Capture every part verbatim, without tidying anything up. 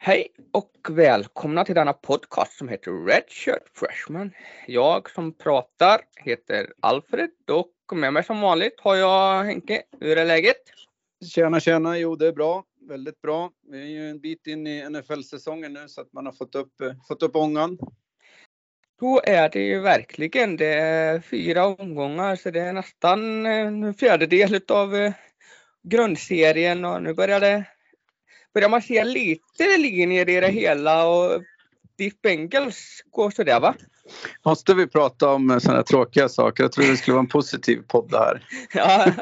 Hej och välkomna till denna podcast som heter Redshirt Freshman. Jag som pratar heter Alfred och med mig som vanligt har jag Henke. Hur är läget? Tjena, tjena. Jo, det är bra. Väldigt bra. Vi är ju en bit in i N F L-säsongen nu så att man har fått upp, fått upp ångan. Då är det ju verkligen. Det är fyra omgångar så det är nästan en fjärdedel av grundserien och nu börjar det börjar man se lite linjer i det hela och Diff Bengals går så där, va? Måste vi prata om sådana tråkiga saker? Jag tror det skulle vara en positiv podd här. Ja.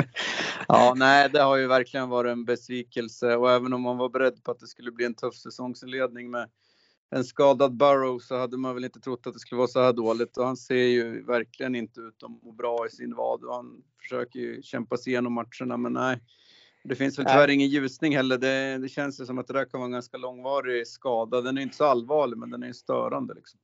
Ja, nej, det har ju verkligen varit en besvikelse. Och även om man var beredd på att det skulle bli en tuff säsongsinledning med en skadad Burrow så hade man väl inte trott att det skulle vara så här dåligt. Och han ser ju verkligen inte ut att må bra i sin vad. Och han försöker ju kämpa sig igenom matcherna, men nej. Det finns väl tyvärr ingen ljusning heller. Det, det känns ju som att det där kan vara en ganska långvarig skada. Den är inte så allvarlig, men den är störande liksom.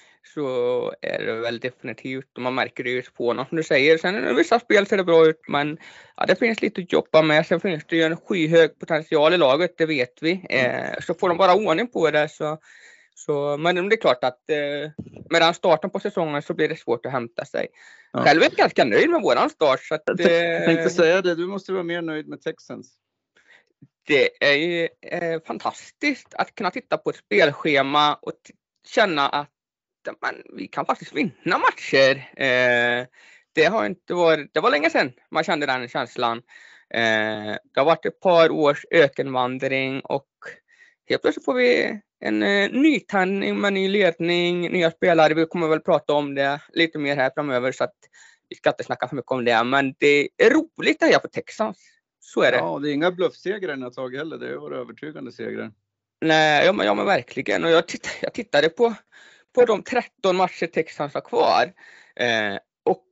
Så är det väl definitivt. Och man märker det ju på honom som du säger. Sen i vissa spel ser det bra ut. Men ja, det finns lite att jobba med. Sen finns det ju en skyhög potential i laget. Det vet vi. Eh, så får de bara ordning på det. Så, så, men det är klart att eh, med den starten på säsongen så blir det svårt att hämta sig. Ja. Själv är jag ganska nöjd med våran start. Så att, jag tänkte, tänkte säga det. Du måste vara mer nöjd med Texans. Det är ju eh, fantastiskt att kunna titta på ett spelschema och t- känna att man, vi kan faktiskt vinna matcher. Eh, det har inte varit, det var länge sedan man kände den känslan. Eh, det har varit ett par års ökenvandring och helt plötsligt får vi en eh, nytändning med ny ledning, nya spelare. Vi kommer väl prata om det lite mer här framöver så att vi ska inte snacka för mycket om det. Men det är roligt att jag på Texans. Så är det. Ja, det är inga bluffsegrar än ett tag heller. Det är våra övertygande segrar. Nej, ja men, ja, men verkligen. Och jag, titt, jag tittade på, på de tretton matcher Texans har kvar. Eh, och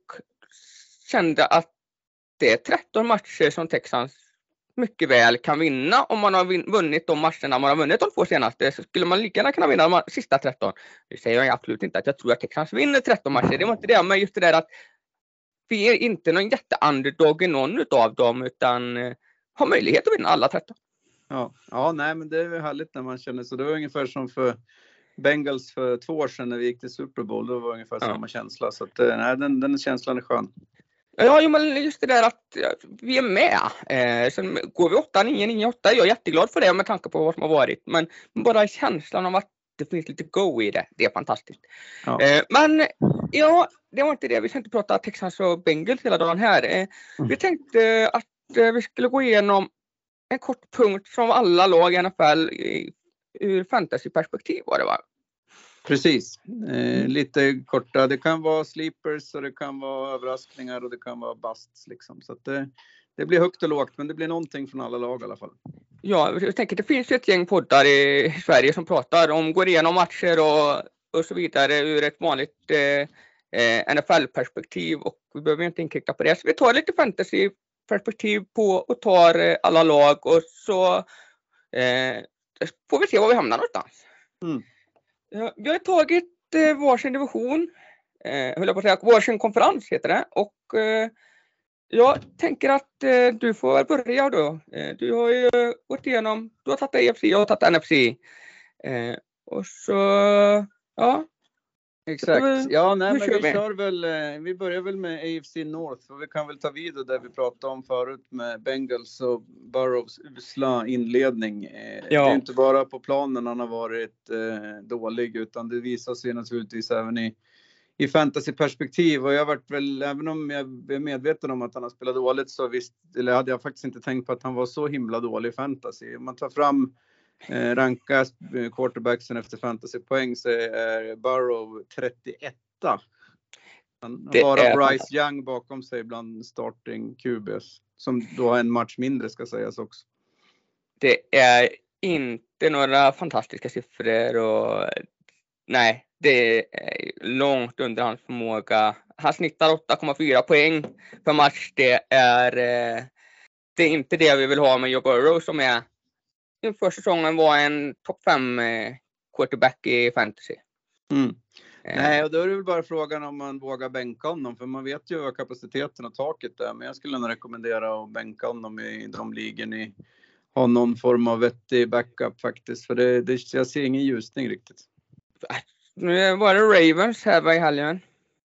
kände att det är tretton matcher som Texans mycket väl kan vinna. Om man har vin, vunnit de matcherna man har vunnit de två senaste så skulle man lika gärna kunna vinna de sista tretton. Det säger jag absolut inte att jag tror att Texans vinner tretton matcher. Det var inte det, men just det där att vi är inte någon jätte-underdog i någon av dem utan eh, har möjlighet att vinna alla tretton. Ja, ja, nej men det är härligt när man känner så. Det var ungefär som för Bengals för två år sedan när vi gick till Super Bowl. Det var ungefär ja. samma känsla. Så att, nej, den, den känslan är skön. Ja, men just det där att vi är med. Eh, sen går vi åtta nio nio åtta. Jag är jätteglad för det med tanke på vad som har varit. Men bara känslan av att det finns lite go i det. Det är fantastiskt. Ja. Eh, men ja, det var inte det. Vi ska inte prata Texans och Bengals hela dagen här. Eh, mm. Vi tänkte att eh, vi skulle gå igenom en kort punkt från alla lag i N F L i, ur fantasyperspektiv var det, va? Precis. Eh, lite korta. Det kan vara sleepers och det kan vara överraskningar och det kan vara busts liksom. Så att det, det blir högt och lågt, men det blir någonting från alla lag i alla fall. Ja, jag tänker det finns ett gäng poddar i Sverige som pratar om, går igenom matcher och, och så vidare ur ett vanligt eh, N F L-perspektiv och vi behöver inte inkräkta på det. Så vi tar lite fantasy-perspektiv på och tar alla lag och så eh, får vi se var vi hamnar någonstans. Mm. Ja, vi har tagit eh, varsin division, eh, höll jag på att säga, varsin konferens heter det. Och eh, jag tänker att eh, du får börja då. Eh, du har ju gått igenom, du har tagit A F C, jag har tagit N F C. Eh, och så, ja. Exakt. Ja, nej, men vi, vi kör väl, vi börjar väl med A F C North och vi kan väl ta vidare där vi pratade om förut med Bengals och Burrows usla inledning. Ja. Det är inte bara på planen han har varit eh, dålig utan det visar sig naturligtvis även i, i fantasyperspektiv och jag har varit väl, även om jag är medveten om att han har spelat dåligt så visst, eller hade jag faktiskt inte tänkt på att han var så himla dålig i fantasy. Om man tar fram Eh, ranka quarterbacksen efter fantasypoäng så är Burrow trettioett. Han har bara Bryce Young bakom sig bland starting Q Bs som då har en match mindre ska sägas också. Det är inte några fantastiska siffror och nej, det är långt under hans förmåga. Han snittar åtta komma fyra poäng per match. Det är det är inte det vi vill ha med Joe Burrow som är för säsongen var en topp fem eh, quarterback i fantasy. Mm. Eh. Nej, och då är det väl bara frågan om man vågar bänka honom. För man vet ju vad kapaciteten och taket är. Men jag skulle nog rekommendera att bänka honom i de ligor ni ha någon form av vettig backup faktiskt. För det, det, jag ser ingen ljusning riktigt. Nu var det Ravens här i helgen.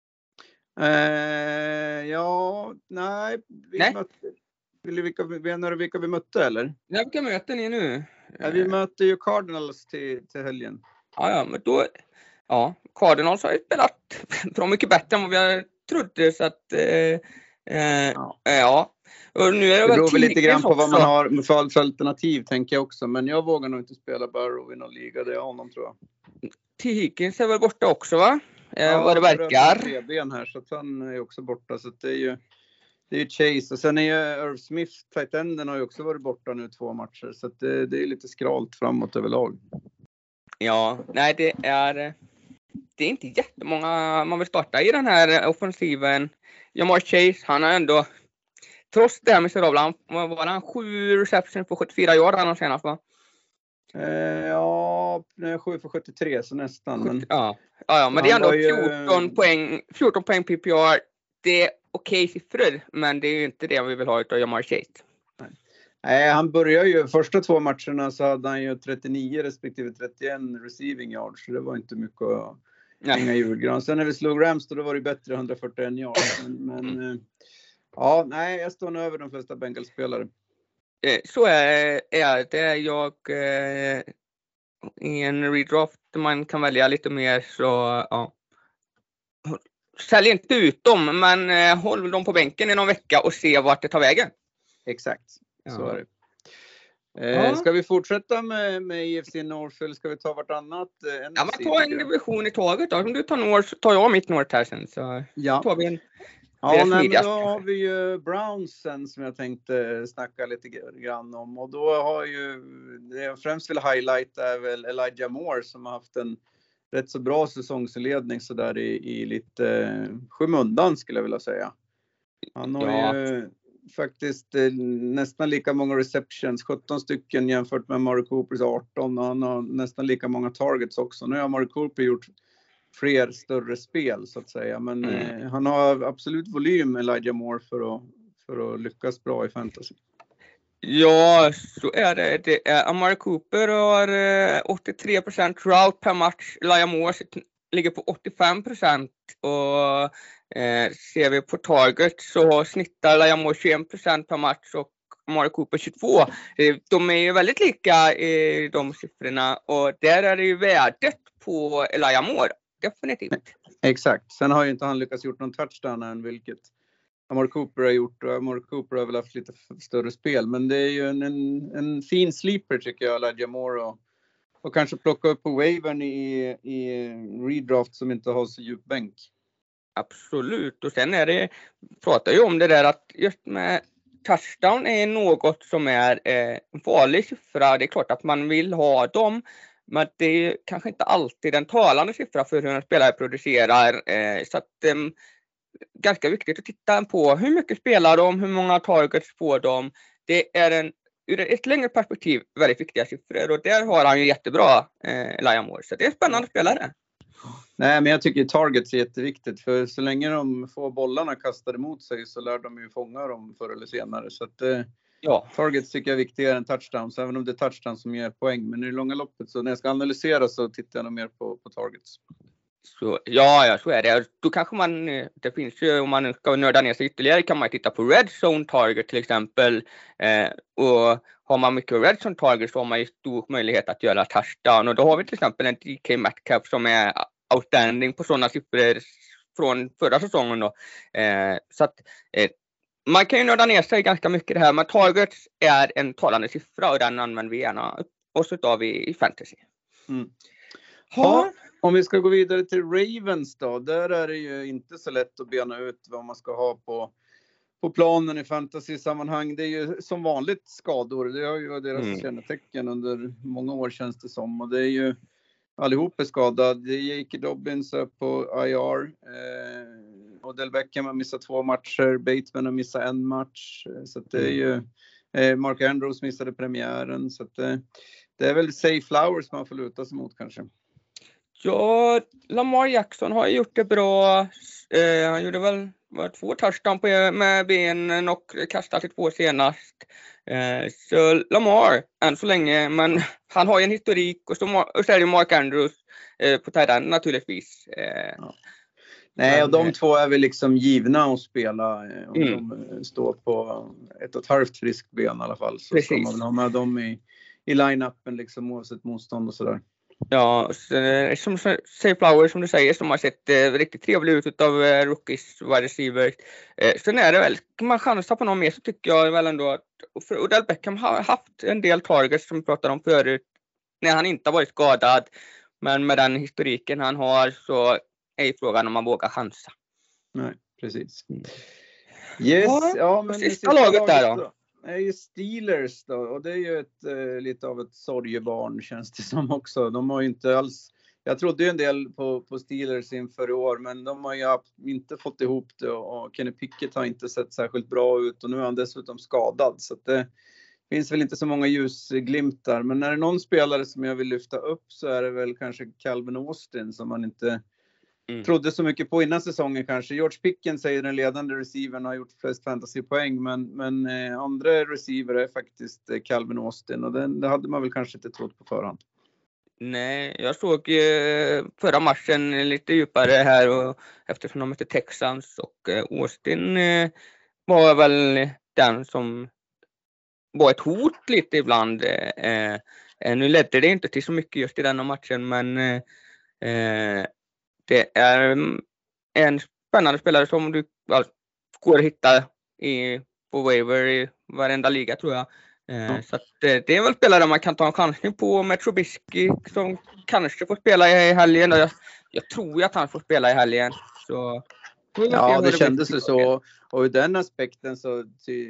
Eh, ja, nej. Vi nej. Mötte, vilka, menar du vilka vi mötte eller? Ja, vilka möter ni nu? Ja, vi möter ju Cardinals till, till helgen. Ja, ja, men då... Ja, Cardinals har ju spelat bra mycket bättre än vad vi trodde. Så att... Eh, eh, ja. ja. Och nu är det, det beror väl lite grann på också. Vad man har för, för alternativ, tänker jag också. Men jag vågar nog inte spela Burrow i någon liga. Det är honom, tror jag. T. Higgins är väl borta också, va? Eh, ja, vad det verkar. Tre ben här, så att han är också borta. Så att det är ju... Det är ju Chase, och sen är ju Irv Smith, tight enden, har ju också varit borta nu två matcher. Så att det, det är lite skralt framåt överlag. Ja, nej det är det är inte jättemånga man vill starta i den här offensiven. Jamar Chase, han har ändå, trots det här med miserabla, var han sju receptions på sjuttiofyra yard han senast, va? Eh, ja, sju för sjuttiotre, så nästan. Men... Ja, ja, ja men det är ändå fjorton ju... poäng, fjorton poäng P P R. Det är okej siffror, men det är ju inte det vi vill ha utav Jamar Chase. Nej. Nej, han börjar ju, första två matcherna så hade han ju trettionio respektive trettioen receiving yards, så det var inte mycket att hänga i julgran. Sen när vi slog Rams då var det bättre, hundrafyrtioen yards. Men, men ja, nej, jag står nu över de flesta Bengals-spelare. Så är, är det. Jag eh, i en redraft man kan välja lite mer, så ja. Sälj inte ut dem, men eh, håll dem på bänken i någon vecka och se vart det tar vägen. Exakt, ja. Så är det. Eh, ja. Ska vi fortsätta med, med E F C North, eller ska vi ta vartannat? Eh, ja, men ta en division i taget då. Om du tar North, tar jag mitt North här sen. Så ja. tar vi en... Ja, men då har vi ju Brownsen som jag tänkte snacka lite grann om. Och då har ju, det jag främst vill highlighta är väl Elijah Moore som har haft en rätt så bra säsongsledning så där i, i lite eh, skymundan skulle jag vilja säga. Han har ja. ju faktiskt eh, nästan lika många receptions, sjutton stycken jämfört med Amari Coopers arton. Och han har nästan lika många targets också. Nu har Amari Cooper gjort fler större spel så att säga. Men mm. eh, han har absolut volym, Elijah Moore, för att, för att lyckas bra i fantasy. Ja, så är det. Det är Amari Cooper har eh, åttiotre procent route per match. Elijah Moore ligger på åttiofem procent. Och eh, ser vi på target så snittar Elijah Moore tjugoen procent per match och Amari Cooper tjugotvå. Eh, de är ju väldigt lika i de siffrorna. Och där är det ju värdet på Elijah Moore. Definitivt. Exakt. Sen har ju inte han lyckats gjort någon touchdown än, vilket Amari Cooper har gjort. Och Amari Cooper har väl haft lite större spel. Men det är ju en, en, en fin sleeper tycker jag, Elijah Moore. Och, och kanske plocka upp på wavern i, i redraft som inte har så djup bänk. Absolut. Och sen är det, pratar ju om det där att just med touchdown är något som är eh, en farlig siffra. Det är klart att man vill ha dem. Men det är kanske inte alltid en talande siffra för hur en spelare producerar. Eh, så att eh, ganska viktigt att titta på hur mycket spelar de, hur många targets får de. Det är en, ur ett längre perspektiv väldigt viktiga siffror. Och där har han ju jättebra eh, Elijah Moore. Så det är en spännande spelare. Nej, men jag tycker targets är jätteviktigt. För så länge de får bollarna kastade mot sig så lär de ju fånga dem förr eller senare. Så att... Eh, Ja. Targets tycker jag är viktigare än touchdowns, även om det är touchdowns som ger poäng. Men i det långa loppet, så när jag ska analysera så tittar jag nog mer på, på targets. Så, ja, ja, så är det. Då kanske man, det finns ju, om man ska nörda ner sig ytterligare kan man titta på red zone target till exempel. Eh, och har man mycket red zone target så har man ju stor möjlighet att göra touchdown. Och då har vi till exempel en D K Metcalf som är outstanding på sådana siffror från förra säsongen då. Eh, så att eh, man kan ju nörda ner sig ganska mycket det här, men targets är en talande siffra och den använder vi gärna oss utav i, i fantasy. Mm. Ja, om vi ska gå vidare till Ravens då, där är det ju inte så lätt att bena ut vad man ska ha på, på planen i fantasy-sammanhang. Det är ju som vanligt skador, det har ju varit deras mm. kännetecken under många år känns det som. Och det är ju allihop är skadade. J K. Dobbins är på I R. Eh, Odell Beckham har missat två matcher. Bateman har missat en match. Så att det är ju eh, Mark Andrews missade premiären. Så att det, det är väl Say Flowers man får luta sig mot kanske. Ja, Lamar Jackson har gjort det bra. Eh, han gjorde väl var två touchdown på, med benen och kastade till två senast. Eh, så Lamar än så länge, men han har ju en historik och så, och så är det Mark Andrews eh, på tight end naturligtvis. Eh, ja. Nej, och de två är väl liksom givna att spela. Om mm. de står på ett och ett halvt friskt ben i alla fall. Så Precis. Ska man väl ha med dem i, i line-upen liksom, oavsett motstånd och sådär. Ja, så, som Say Flower som du säger, som har sett eh, riktigt trevlig ut av eh, rookies wide receivers. Eh, sen är det väl, kan man chansa på någon mer så tycker jag väl ändå att för Odell Beckham har haft en del targets som vi pratade om förut när han inte har varit skadad. Men med den historiken han har så är frågan om man vågar chansa. Nej, precis. Yes, ja, ja men sista, sista laget, laget där då. Det är ju Steelers då, och det är ju ett, eh, lite av ett sorgebarn känns det som också. De har ju inte alls, jag trodde ju en del på, på Steelers inför i år, men de har ju inte fått ihop det och Kenny Pickett har inte sett särskilt bra ut och nu är han dessutom skadad. Så att det finns väl inte så många ljusglimtar, men när det är någon spelare som jag vill lyfta upp så är det väl kanske Calvin Austin som man inte Mm. trodde så mycket på innan säsongen kanske. George Pickens säger den ledande receivern har gjort flest fantasypoäng, men, men eh, andra receiver är faktiskt eh, Calvin Austin och den, det hade man väl kanske inte trott på förhand. Nej, jag såg eh, förra matchen lite djupare här och, eftersom de mötte Texans och eh, Austin eh, var väl den som var ett hot lite ibland. Eh, eh, nu ledde det inte till så mycket just i denna matchen, men eh, eh, det är en spännande spelare som du alltså, går att hitta i, på waiver i varenda liga tror jag. Eh, mm. Så att, det är väl spelare man kan ta en chansning på med Trubisky som kanske får spela i helgen. Jag, jag tror att han får spela i helgen. Så, ja, det, det kändes ju så. Och i den aspekten så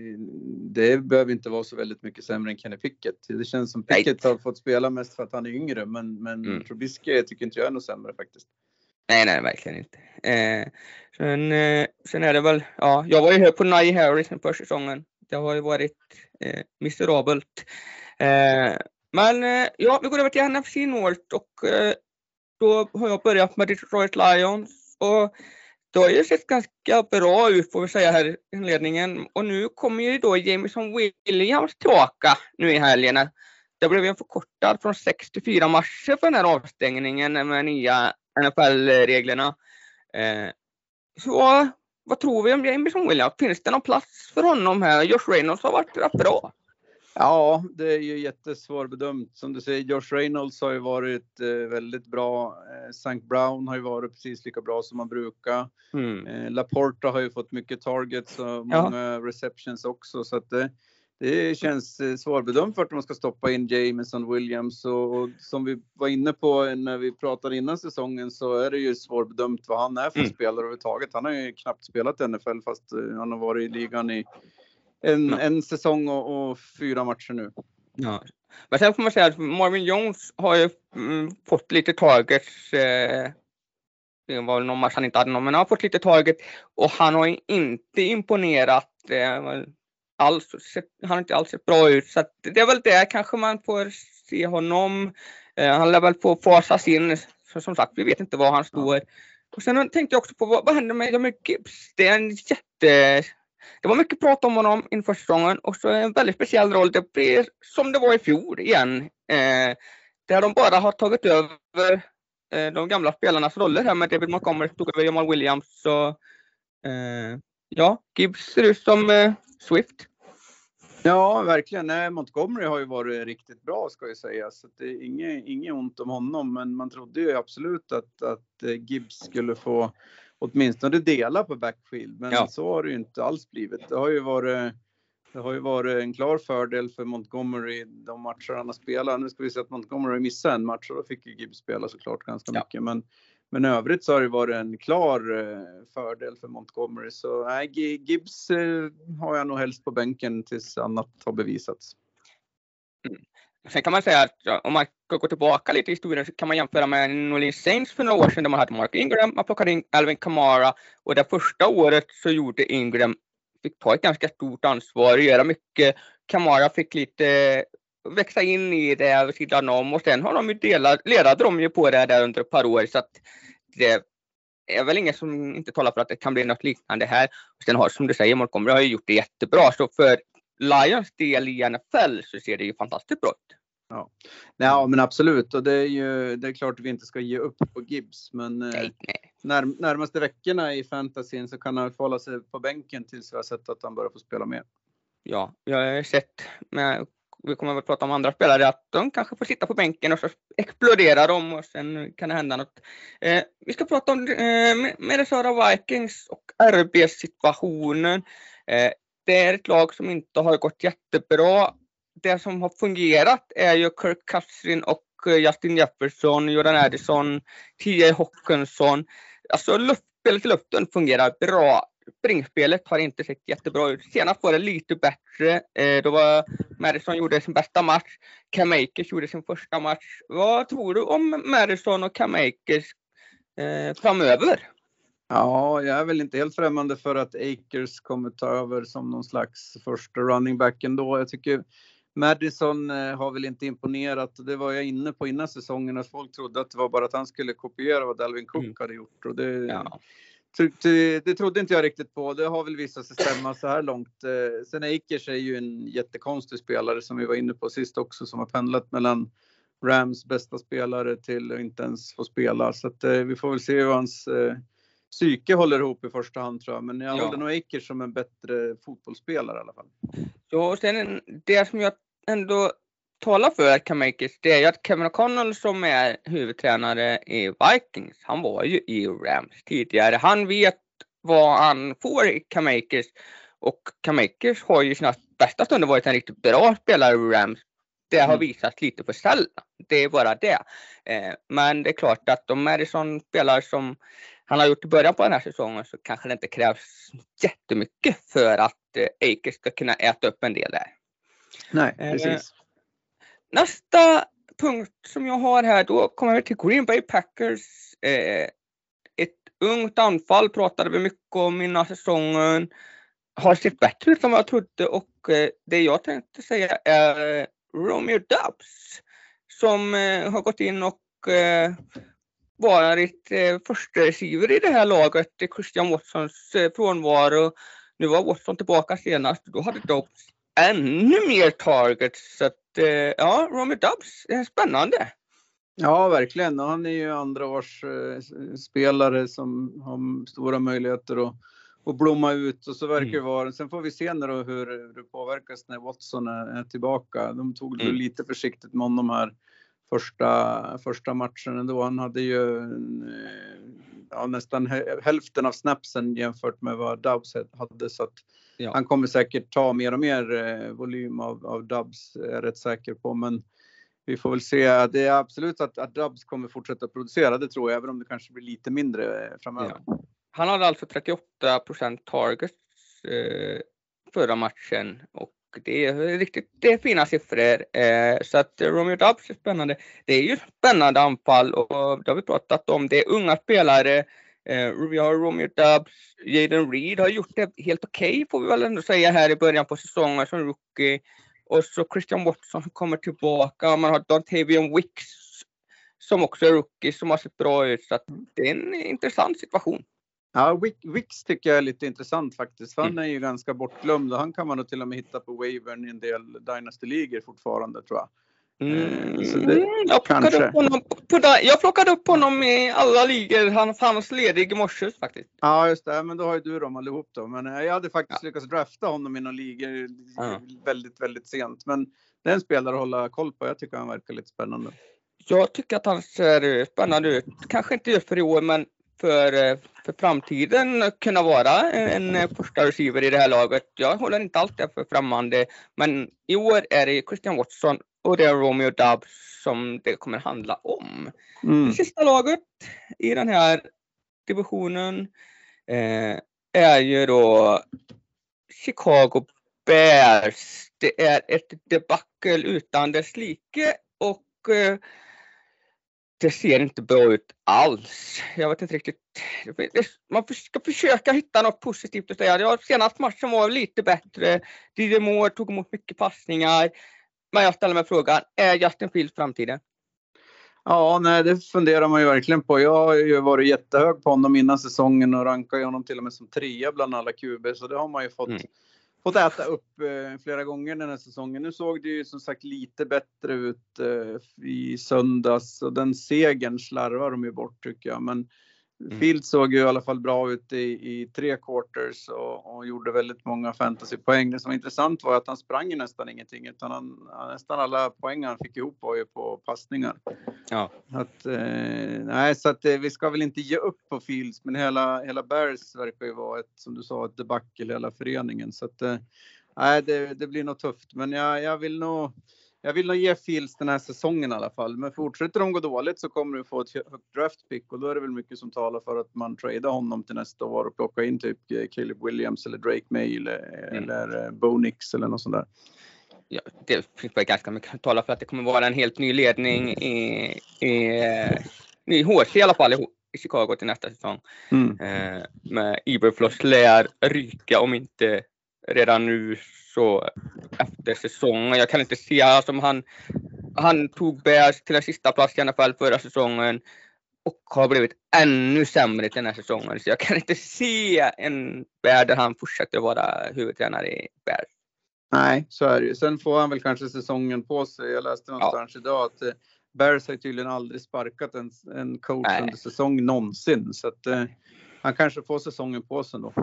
det behöver inte vara så väldigt mycket sämre än Kenny Pickett. Det känns som Pickett har fått spela mest för att han är yngre. Men, men mm. Trubisky tycker inte jag är något sämre faktiskt. Nej, nej, verkligen inte. Eh, sen, eh, sen är det väl, ja, jag var ju här på Najee Harris på säsongen. Det har ju varit eh, miserabelt. Eh, men eh, ja, vi går över till N F C North och eh, då har jag börjat med Detroit Lions och det har ju sett ganska bra ut får vi säga här i inledningen. Och nu kommer ju då Jameson Williams tillbaka nu i helgen. Det blev ju en förkortad från sex till fyra matcher för den här avstängningen med nya N F L-reglerna. Eh, så vad tror vi om Jameson Williams? Finns det någon plats för honom här? Josh Reynolds har varit rätt bra. Ja, det är ju jättesvårbedömt. Som du säger, Josh Reynolds har ju varit eh, väldigt bra. Eh, Saint Brown har ju varit precis lika bra som man brukar. Mm. Eh, Laporta har ju fått mycket targets och många ja. receptions också. Så att det, det känns eh, svårbedömt för att man ska stoppa in Jameson Williams. Och, och som vi var inne på när vi pratade innan säsongen så är det ju svårbedömt vad han är för mm. spelare överhuvudtaget. Han har ju knappt spelat i N F L fast eh, han har varit i ligan i En, ja. en säsong och, och fyra matcher nu. Ja. Men sen får man säga att Marvin Jones har ju mm, fått lite targets. Eh, det var någon match han inte hade någon, men han har fått lite target. Och han har ju inte imponerat eh, alls. Han har inte alls sett bra ut. Så att det är väl det kanske man får se honom. Eh, han lär väl få fasas in. Så, som sagt, vi vet inte var han står. Ja. Och sen tänkte jag också på vad, vad händer med Jamie Gibbs? Det är en jätte... Det var mycket prat om honom inför säsongen och så en väldigt speciell roll. Det blir som det var i fjol igen. Eh, där de bara har tagit över eh, de gamla spelarnas roller här med David Montgomery tog över Jamal Williams. Så eh, ja, Gibbs ser ut som eh, Swift. Ja, verkligen. Nej, Montgomery har ju varit riktigt bra ska jag säga. Så det är inget, inget ont om honom. Men man trodde ju absolut att, att Gibbs skulle få åtminstone dela på backfield, men ja. så har det ju inte alls blivit. Det har ju varit, det har ju varit en klar fördel för Montgomery de matcher han har spelat. Nu ska vi se att Montgomery missade en match och då fick ju Gibbs spela såklart ganska ja. mycket. Men, men övrigt så har det varit en klar fördel för Montgomery. Så nej, Gibbs har jag nog helst på bänken tills annat har bevisats. Mm. Sen kan man säga att om man ska gå tillbaka lite i historien så kan man jämföra med New Orleans Saints för några år sedan där man hade Mark Ingram, man plockade in Alvin Kamara och det första året så gjorde Ingram, fick ta ett ganska stort ansvar och göra mycket. Kamara fick lite växa in i det vid sidan om och sen har de ju delat, ledade de ju på det där under ett par år så att det är väl ingen som inte talar för att det kan bli något liknande här. Och sen har som du säger Montgomery har ju gjort det jättebra så för Lions del i N F L så ser det ju fantastiskt bra ut. Ja. Ja, men absolut. Och det är ju det är klart att vi inte ska ge upp på Gibbs. Men nej, nej. När, närmaste veckorna i fantasyn så kan han hålla sig på bänken tills vi har sett att han börjar få spela mer. Ja, jag har sett, men vi kommer väl prata om andra spelare, att de kanske får sitta på bänken och så exploderar de och sen kan det hända något. Eh, vi ska prata om eh, Minnesota Vikings och R B-situationen. Eh, det är ett lag som inte har gått jättebra. Det som har fungerat är ju Kirk Cousins och Justin Jefferson, Jordan Addison, T J Hawkinson. Alltså luftspelet i luften fungerar bra. Springspelet har inte sett jättebra ut. Senast var det lite bättre. Eh, då var Madison gjorde sin bästa match. Cam Akers gjorde sin första match. Vad tror du om Madison och Cam Akers eh, framöver? Ja, jag är väl inte helt främmande för att Akers kommer ta över som någon slags första running back ändå. Jag tycker Madison har väl inte imponerat. Det var jag inne på innan säsongen att folk trodde att det var bara att han skulle kopiera vad Dalvin Cook mm. hade gjort. Och det, ja. det, det trodde inte jag riktigt på. Det har väl visat sig stämma så här långt. Sen Akers är ju en jättekonstig spelare som vi var inne på sist också, som har pendlat mellan Rams bästa spelare till att inte ens få spela. Så att, vi får väl se hur hans psyke håller ihop i första hand, tror jag. Men jag ja. håller nog Akers som en bättre fotbollsspelare i alla fall. Ja, och sen det som jag ändå talar för Cam Akers, det är ju att Kevin O'Connell som är huvudtränare i Vikings, han var ju i Rams tidigare. Han vet vad han får i Cam Akers, och Cam Akers har ju sina bästa stunder varit en riktigt bra spelare i Rams. Det har visat lite för sällan. Det är bara det. Eh, men det är klart att om Madison spelar som han har gjort i början på den här säsongen, så kanske det inte krävs jättemycket för att eh, Akers ska kunna äta upp en del där. Nej, precis. Eh, nästa punkt som jag har här, då kommer vi till Green Bay Packers. Eh, ett ungt anfall pratade vi mycket om innan säsongen. Har sett bättre ut som jag trodde, och eh, det jag tänkte säga är eh, Romeo Doubs som eh, har gått in och eh, varit eh, första receiver i det här laget. Christian Watsons eh, frånvaro. Nu var Watson tillbaka senast. Då hade Dobbs ännu mer targets. Så att, eh, ja, Romeo Doubs är spännande. Ja, verkligen. Och han är ju andra års eh, spelare som har stora möjligheter att, att blomma ut. Och så verkar det mm. vara. Sen får vi se när då hur det påverkas när Watson är, är tillbaka. De tog mm. lite försiktigt med honom här första, första matchen ändå. Han hade ju ja, nästan hälften av snapsen jämfört med vad Doubs hade. Så att ja. han kommer säkert ta mer och mer eh, volym av, av Doubs, är jag rätt säker på. Men vi får väl se. Det är absolut att, att Doubs kommer fortsätta producera, det tror jag. Även om det kanske blir lite mindre framöver. Ja. Han hade alltså trettioåtta procent targets eh, förra matchen. Och det är riktigt det är fina siffror. Eh, så att Romeo Doubs är spännande. Det är ju spännande anfall, och det har vi pratat om. Det är unga spelare. Eh, vi har Romeo Doubs. Jaden Reed har gjort det helt okej, okay, får vi väl ändå säga, här i början på säsongen som rookie. Och så Christian Watson kommer tillbaka. Man har Dontavian Wicks som också är rookie, som har sett bra ut. Så att det är en intressant situation. Ja, Wicks tycker jag är lite intressant faktiskt. För han är ju ganska bortglömd, och han kan man nog till och med hitta på wavern i en del Dynasty-ligor fortfarande, tror jag. Mm. Så det, jag, plockade upp honom på, jag plockade upp honom i alla ligor. Han fanns ledig i morse faktiskt. Ja, just det. Men då har ju du dem allihop då. Men jag hade faktiskt ja. lyckats drafta honom i några ligor ja. väldigt, väldigt sent. Men det är en spelare att hålla koll på. Jag tycker han verkar lite spännande. Jag tycker att han ser spännande ut. Kanske inte just för i år, men för, för framtiden kunna vara en, en första receiver i det här laget. Jag håller inte alltid för främmande, men i år är det Christian Watson och det är Romeo Doubs som det kommer handla om. Mm. Det sista laget i den här divisionen eh, är ju då Chicago Bears. Det är ett debacle utan dess like, och eh, det ser inte bra ut alls. Jag vet inte riktigt. Man ska försöka hitta något positivt att säga. Ja, senast matchen var lite bättre. D J Moore tog emot mycket passningar. Men jag ställer mig frågan, är Justin Fields framtiden? Ja, nej, det funderar man ju verkligen på. Jag har ju varit jättehög på honom innan säsongen och rankar honom till och med som trea bland alla Q B. Så det har man ju fått, mm. fått äta upp eh, flera gånger den här säsongen. Nu såg det ju som sagt lite bättre ut eh, i söndags. Och den segern slarvar de ju bort tycker jag. Men mm. Fields såg ju i alla fall bra ut i, i tre quarters och, och gjorde väldigt många fantasypoäng. Det som var intressant var att han sprang nästan ingenting. Utan han, nästan alla poäng han fick ihop var ju på passningar. Ja. Att, eh, nej, så att eh, vi ska väl inte ge upp på Fields. Men hela, hela Bears verkar ju vara ett, som du sa, ett debacle hela föreningen. Så att, eh, nej, det, det blir nog tufft. Men jag, jag vill nog... Jag vill nog ge Fields den här säsongen i alla fall. Men fortsätter de gå dåligt så kommer du få ett högt draftpick. Och då är det väl mycket som talar för att man tradar honom till nästa år. Och plockar in typ Caleb Williams eller Drake May eller, mm. eller Bo Nix eller något sånt där. Ja, det finns bara ganska mycket att tala för att det kommer vara en helt ny ledning i, i, i H C i alla fall i Chicago till nästa säsong. Mm. Eh, med Eberflus lär ryka om inte redan nu så efter säsongen. Jag kan inte se alltså, om han, han tog Bears till den sista plats i alla fall förra säsongen och har blivit ännu sämre till den här säsongen. Så jag kan inte se en Bear där han fortsätter vara huvudtränare i Bears. Nej, så är det ju. Sen får han väl kanske säsongen på sig. Jag läste någonstans ja. idag att eh, Bears har tydligen aldrig sparkat en, en coach Nej. under säsong någonsin. Så att eh, han kanske får säsongen på sig då.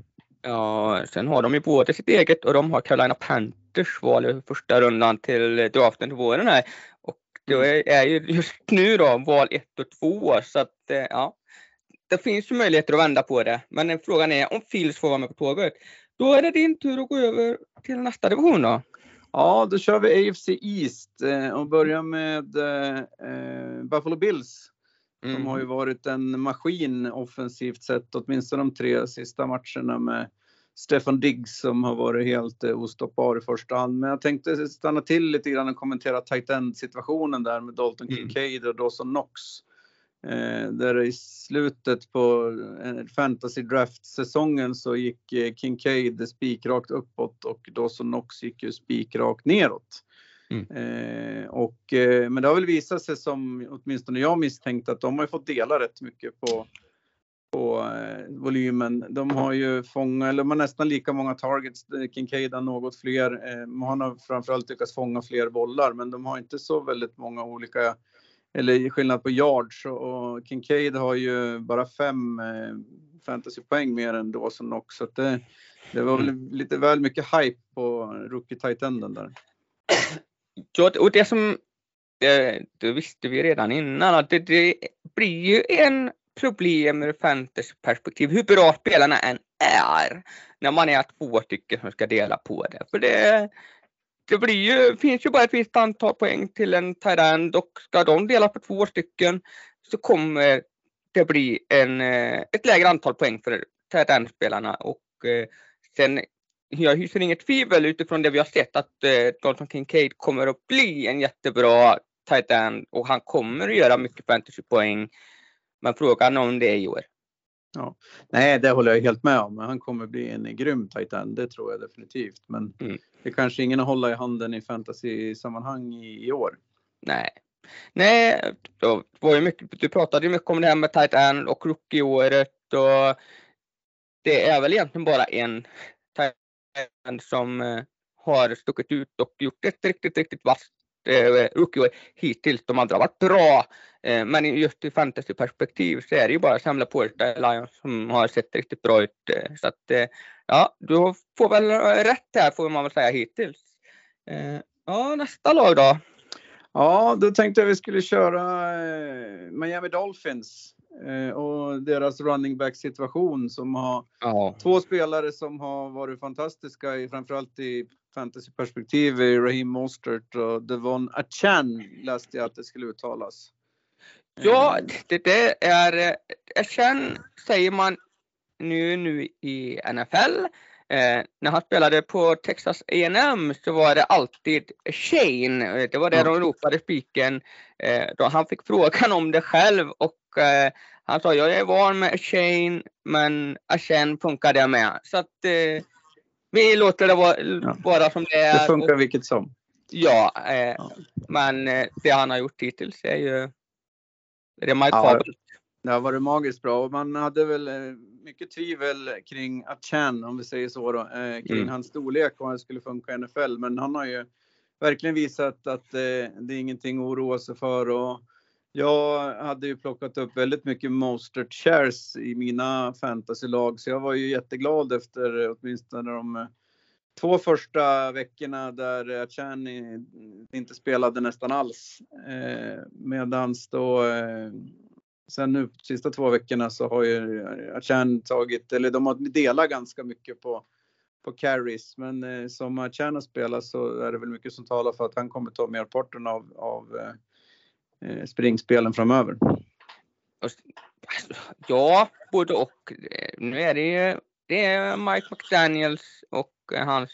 Ja, sen har de ju både sitt eget och de har Carolina Panthers val i första rundan till draften till våren här. Och det är ju just nu då val ett och två. Så att ja, det finns ju möjligheter att vända på det. Men frågan är om Fields får vara med på tåget. Då är det din tur att gå över till nästa division då. Ja, då kör vi A F C East och börjar med eh, Buffalo Bills. Mm. De har ju varit en maskin offensivt sett, åtminstone de tre sista matcherna med Stefan Diggs som har varit helt eh, ostoppbar i första hand. Men jag tänkte stanna till lite grann och kommentera tight end situationen där med Dalton mm. Kincaid och Dawson Knox. Eh, där i slutet på eh, fantasy draft-säsongen så gick eh, Kincaid spikrakt uppåt och Dawson Knox gick ju spikrakt neråt. Mm. Eh, och, eh, men det har väl visat sig som åtminstone jag misstänkt att de har fått dela rätt mycket på, på eh, volymen. De har ju fångat, eller de har nästan lika många targets. Kincaid har något fler. Eh, han har framförallt lyckats fånga fler bollar, men de har inte så väldigt många olika, eller skillnad på yards. Och, och Kincaid har ju bara fem eh, fantasypoäng mer än Dawson också. Så att det, det var väl mm. lite väl mycket hype på rookie tight enden där. Ja, och det som det, det visste vi redan innan att det, det blir ju en problem ur fantasyperspektiv hur bra spelarna än är när man är två stycken som ska dela på det. För det, det blir ju, finns ju bara ett visst antal poäng till en tight end och ska de dela på två stycken så kommer det bli en, ett lägre antal poäng för tight end-spelarna och sen jag hyser inget tvivel utifrån det vi har sett att eh, Dalton Kincaid kommer att bli en jättebra tight end och han kommer att göra mycket fantasypoäng. Men frågan om det är i år. Ja. Nej, det håller jag helt med om. Han kommer bli en grym tight end, det tror jag definitivt. Men mm. det är kanske ingen att hålla i handen i fantasy-sammanhang i, i år. Nej. Nej, då var ju mycket, du pratade ju mycket om det här med tight end och rookie-året och det är väl egentligen bara en som eh, har stuckit ut och gjort ett riktigt, riktigt vasst eh, rookie hittills. De andra har varit bra, eh, men just i fantasyperspektiv så är det ju bara Samla Porta Lions som har sett riktigt bra ut. Eh, så att, eh, ja, du får väl rätt här får man väl säga hittills. Eh, ja, nästa lag då? Ja, då tänkte jag vi skulle köra eh, Miami Dolphins. Och deras running back situation som har ja. två spelare som har varit fantastiska i, framförallt i fantasyperspektiv i Raheem Mostert och Devon Achane läste jag att det skulle uttalas. Ja, det, det är Achane säger man nu, nu i N F L. Eh, när han spelade på Texas A and M så var det alltid Shane. Det var det ja. de ropade spiken. Eh, då han fick frågan om det själv och eh, han sa jag är van med Shane men Shane funkar det med. Så att eh, vi låter det vara, ja. vara som det är. Det funkar och, vilket som. Ja, eh, ja. men eh, det han har gjort hittills är ju remarkabelt. Ja. Det har varit magiskt bra och man hade väl mycket tvivel kring Achan, om vi säger så då, eh, kring Mm. hans storlek och han skulle funka i N F L. Men han har ju verkligen visat att eh, det är ingenting att oroa sig för. Och jag hade ju plockat upp väldigt mycket Mostert shares i mina fantasylag, så jag var ju jätteglad efter åtminstone de eh, två första veckorna där Achan inte spelade nästan alls. Eh, medans då eh, sen nu sista två veckorna så har ju Achan tagit, eller de har delat ganska mycket på, på carries. Men eh, som Achan har spelat så är det väl mycket som talar för att han kommer ta merparten av, av eh, springspelen framöver. Ja, både och. Nu är det ju det är Mike McDaniels och hans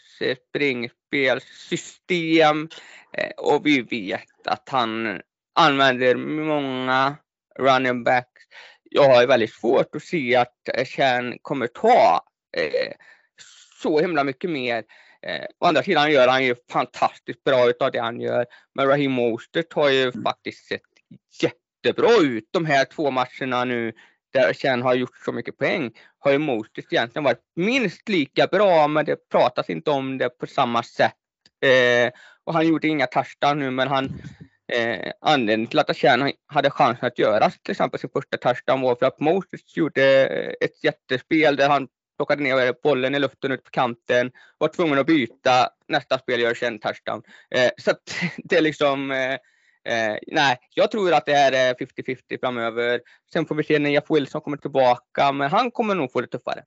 springspelsystem. Och vi vet att han använder många running backs. Jag har väldigt svårt att se att Achan kommer ta eh, så himla mycket mer. Eh, å andra sidan gör han ju fantastiskt bra utav det han gör. Men Raheem Mostert har ju faktiskt sett jättebra ut de här två matcherna nu. Där Achan har gjort så mycket poäng. Har ju Mostert egentligen varit minst lika bra, men det pratas inte om det på samma sätt. Eh, och han gjorde inga touchdown nu, men han eh, anledningen till att Achan hade chansen att göra till exempel sin första touchdown var för att Mostert gjorde ett jättespel där han plockade ner bollen i luften ut på kanten, var tvungen att byta, nästa spel gör en touchdown. Eh, så att det är liksom eh, eh, nej, jag tror att det här är femtio femtio framöver. Sen får vi se när Jeff Wilson kommer tillbaka, men han kommer nog få det tuffare.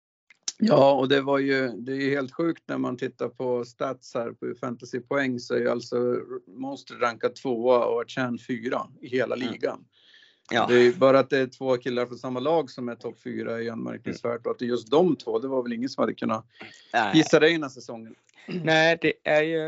Ja, och det var ju, det är ju helt sjukt när man tittar på stats här på fantasypoäng, så är ju alltså Monster rankad tvåa och Achan fyra i hela ligan. Ja. Det är bara att det är två killar från samma lag som är topp fyra är ju anmärkningsvärt. Mm. Och att det är just de två, det var väl ingen som hade kunnat gissa det innan säsongen. Nej, det är ju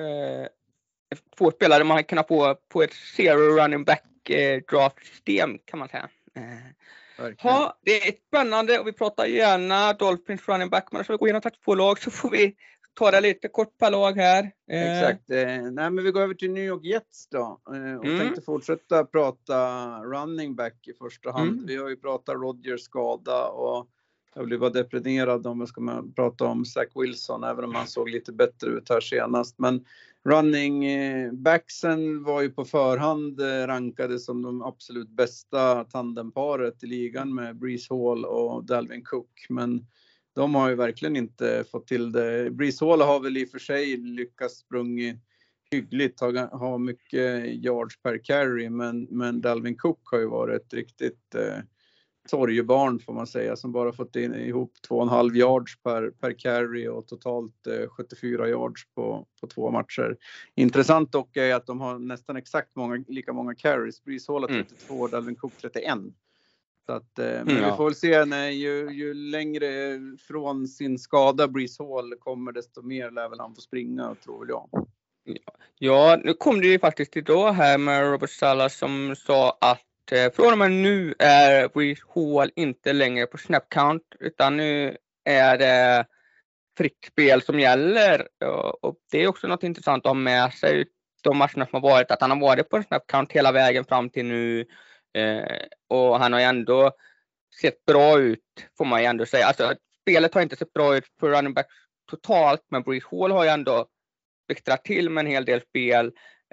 två spelare man kan få på ett zero running back eh, draft system kan man säga. Eh. Ja, det är spännande och vi pratar gärna Dolphins running back, men så vi går igenom två lag så får vi ta det lite kort per lag här. Exakt. Eh, nej, men vi går över till New York Jets då. Eh, och mm. tänkte fortsätta prata running back i första hand. Mm. Vi har ju pratat Rodgers skada och jag blir bara deprimerad om jag ska man prata om Zach Wilson, även om han såg lite bättre ut här senast. Men running backsen var ju på förhand rankade som de absolut bästa tandemparet i ligan med Breece Hall och Dalvin Cook. Men de har ju verkligen inte fått till det. Breece Hall har väl i och för sig lyckats sprungit hyggligt, har mycket yards per carry. Men, men Dalvin Cook har ju varit ett riktigt eh, torgebarn får man säga, som bara fått in ihop två och en halv yards per, per carry och totalt eh, sjuttiofyra yards på, på två matcher. Intressant dock är att de har nästan exakt många, lika många carries. Breece Hall trettiotvå, mm. Dalvin Cook trettioen. Så att, eh, men mm, ja. Vi får väl se när ju, ju längre från sin skada Breece Hall kommer, desto mer lär väl han få springa, tror väl jag. Ja, nu kom det ju faktiskt idag här med Robert Saleh som sa att från och med nu är Breece Hall inte längre på snap count, utan nu är det fritt spel som gäller. Och det är också något intressant att ha med sig de matcherna som har varit, att han har varit på snap count hela vägen fram till nu. Och han har ju ändå sett bra ut, får man ju ändå säga. Alltså spelet har inte sett bra ut för running back totalt, men Breece Hall har ju ändå extra till med en hel del spel.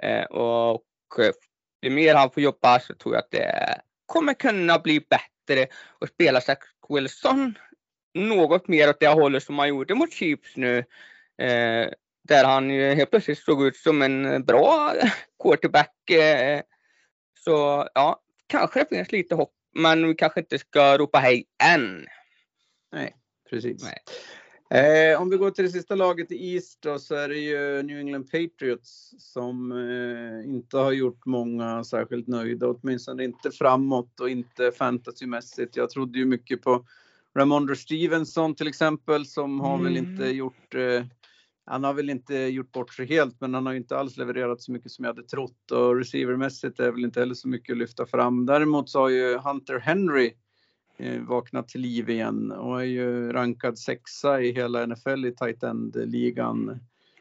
Och ju mer han får jobba så tror jag att det kommer kunna bli bättre och spela Zach Wilson något mer åt det hållet som han gjorde mot Chiefs nu. Eh, där han ju helt plötsligt såg ut som en bra quarterback. Eh, så ja, kanske det finns lite hopp, men vi kanske inte ska ropa hej än. Nej, precis. Nej. Eh, om vi går till det sista laget i East då, så är det ju New England Patriots som eh, inte har gjort många särskilt nöjda, åtminstone inte framåt och inte fantasymässigt. Jag trodde ju mycket på Ramondre Stevenson till exempel, som har mm. väl inte gjort eh, han har väl inte gjort bort sig helt, men han har ju inte alls levererat så mycket som jag hade trott, och receivermässigt är väl inte heller så mycket att lyfta fram. Däremot så har ju Hunter Henry vaknat till liv igen och är ju rankad sexa i hela N F L i tight end-ligan.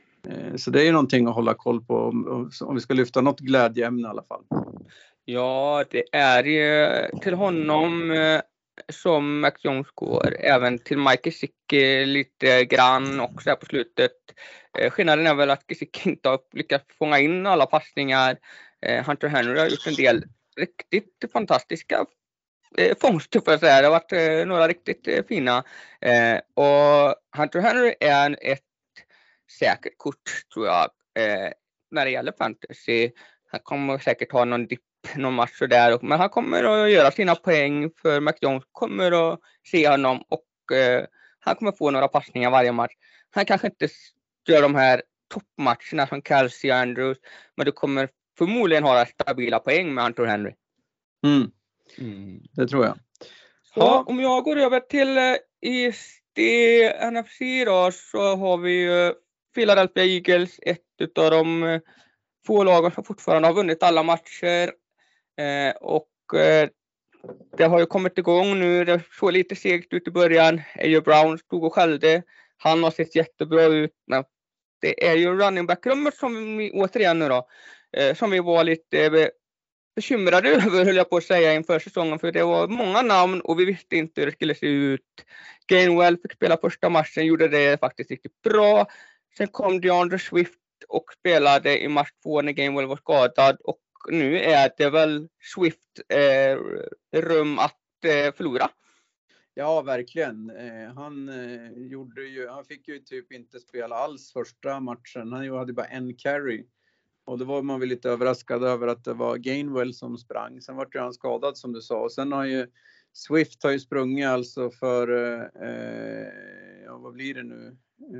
Så det är ju någonting att hålla koll på om vi ska lyfta något glädjeämne i alla fall. Ja, det är ju till honom som Mac Jones går. Även till Mike Gesicki lite grann också här på slutet. Eh, skillnaden är väl att Gesicki inte har lyckats fånga in alla passningar. Eh, Hunter Henry har gjort en del riktigt fantastiska eh, fångster för att säga. Det har varit eh, några riktigt eh, fina. Eh, och Hunter Henry är ett säkert kort tror jag eh, när det gäller fantasy. Han kommer säkert ha någon dipp, någon match där, men han kommer att göra sina poäng för Mac Jones kommer att se honom och eh, han kommer få några passningar varje match. Han kanske inte gör de här toppmatcherna som Kelsey och Andrews, men du kommer förmodligen ha stabila poäng med Hunter Henry. Mm. Mm. Det tror jag. Så ha. Om jag går över till eh, E S D N F C då, så har vi eh, Philadelphia Eagles, ett av de eh, få lagen som fortfarande har vunnit alla matcher. Eh, och eh, det har ju kommit igång nu. Det såg lite segt ut i början. A J Brown stod och skällde. Han har sett jättebra ut. Men det är ju running back-rummet som vi återigen nu då. Eh, som vi var lite eh, bekymrade över, höll jag på att säga, inför säsongen. För det var många namn och vi visste inte hur det skulle se ut. Gainwell fick spela första matchen. Gjorde det faktiskt riktigt bra. Sen kom DeAndre Swift och spelade i match två när Gainwell var skadad. Och nu är det väl Swift eh, rum att eh, förlora. Ja, verkligen. Eh, han, eh, gjorde ju, han fick ju typ inte spela alls första matchen. Han hade bara en carry. Och då var man väl lite överraskad över att det var Gainwell som sprang. Sen var ju han skadad som du sa. Och sen har ju Swift har ju sprungit alltså för, eh, ja, vad blir det nu?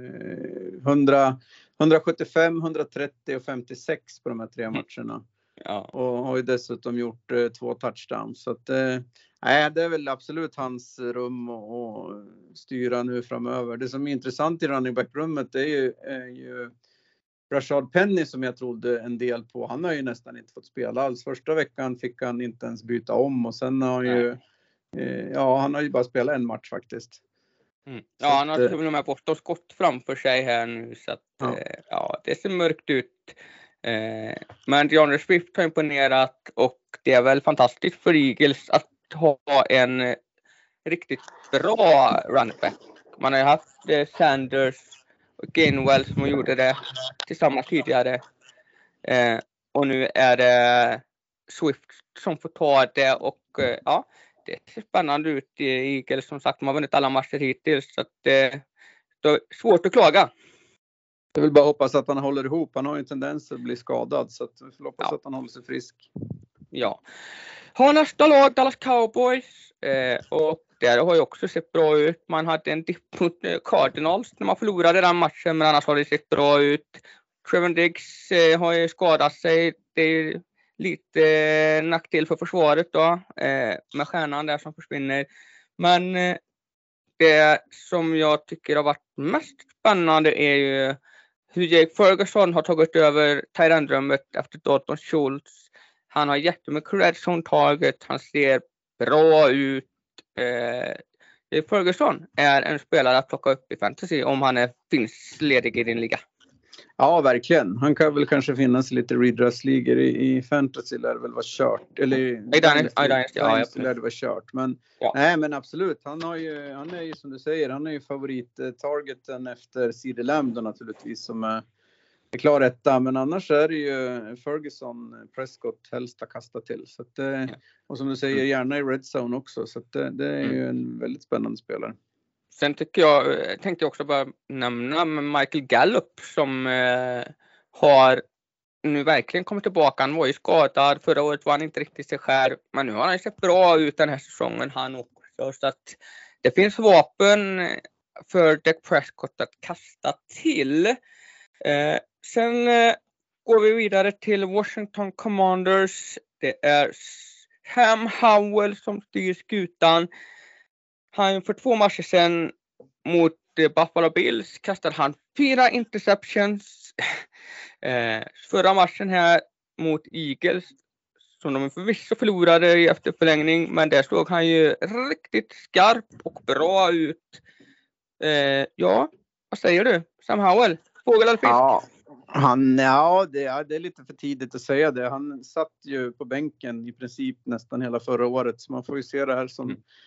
Eh, hundra, hundrasjuttiofem, hundratrettio och femtiosex på de här tre matcherna. Ja. Och har ju dessutom gjort eh, två touchdowns. Så att, eh, nej, det är väl absolut hans rum att styra nu framöver. Det som är intressant i running back-rummet är ju, är ju Rashad Penny som jag trodde en del på. Han har ju nästan inte fått spela alls. Första veckan fick han inte ens byta om. Och sen har ju, eh, ja, han har ju bara spelat en match faktiskt. Mm. Ja, han har till och med fått oss skott framför sig här nu. Så att, ja. Eh, ja, det ser mörkt ut. Eh, men DeAndre Swift har imponerat och det är väl fantastiskt för Eagles att ha en eh, riktigt bra running back. Man har ju haft eh, Sanders och Gainwell som gjorde det tillsammans tidigare. Eh, och nu är det Swift som får ta det och eh, ja, det ser spännande ut i Eagles. Som sagt, de har vunnit alla matcher hittills så att eh, det är svårt att klaga. Jag vill bara hoppas att han håller ihop. Han har ju en tendens att bli skadad. Så att vi får hoppas ja. att han håller sig frisk. Ja. Har nästa lag Dallas Cowboys. Eh, och där har ju också sett bra ut. Man hade en dipp mot Cardinals när man förlorade den matchen. Men annars har det sett bra ut. Trevon Diggs eh, har ju skadat sig. Det är lite eh, nackdel för försvaret då. Eh, med stjärnan där som försvinner. Men eh, det som jag tycker har varit mest spännande är ju hur Jake Ferguson har tagit över tight end-rummet efter Dalton Schultz. Han har jättemycket red zone target. Han ser bra ut. Eh, Jake Ferguson är en spelare att plocka upp i fantasy om han är, finns ledig i din liga. Ja, verkligen. Han kan väl kanske finnas lite redress-ligor i, i fantasy lär det väl vara kört. Eller i Dynasty lär det vara kört. Men, ja. nej, men absolut. Han, har ju, han är ju som du säger, han är ju favorit-targeten efter C D Lamb då naturligtvis som är, är klar etta. Men annars är det ju Ferguson, Prescott helst att kasta till. Så att, ja. Och som du säger, gärna i red zone också. Så att det, det är ju en väldigt spännande spelare. Sen tycker jag, tänkte jag också bara nämna Michael Gallup som eh, har nu verkligen kommit tillbaka. Han var ju skadad. Förra året var han inte riktigt sig själv. Men nu har han sett bra ut den här säsongen han också. Så att det finns vapen för Dak Prescott att kasta till. Eh, sen eh, går vi vidare till Washington Commanders. Det är Sam Howell som styr skutan. Han för två matcher sedan mot Buffalo Bills kastade han fyra interceptions. eh, förra matchen här mot Eagles som de förvisso förlorade efter förlängning. Men där såg han ju riktigt skarp och bra ut. Eh, ja, vad säger du? Sam Howell, fågel eller fisk? Ja, han, ja det, ja, det är lite för tidigt att säga det. Han satt ju på bänken i princip nästan hela förra året. Så man får ju se det här som... Mm.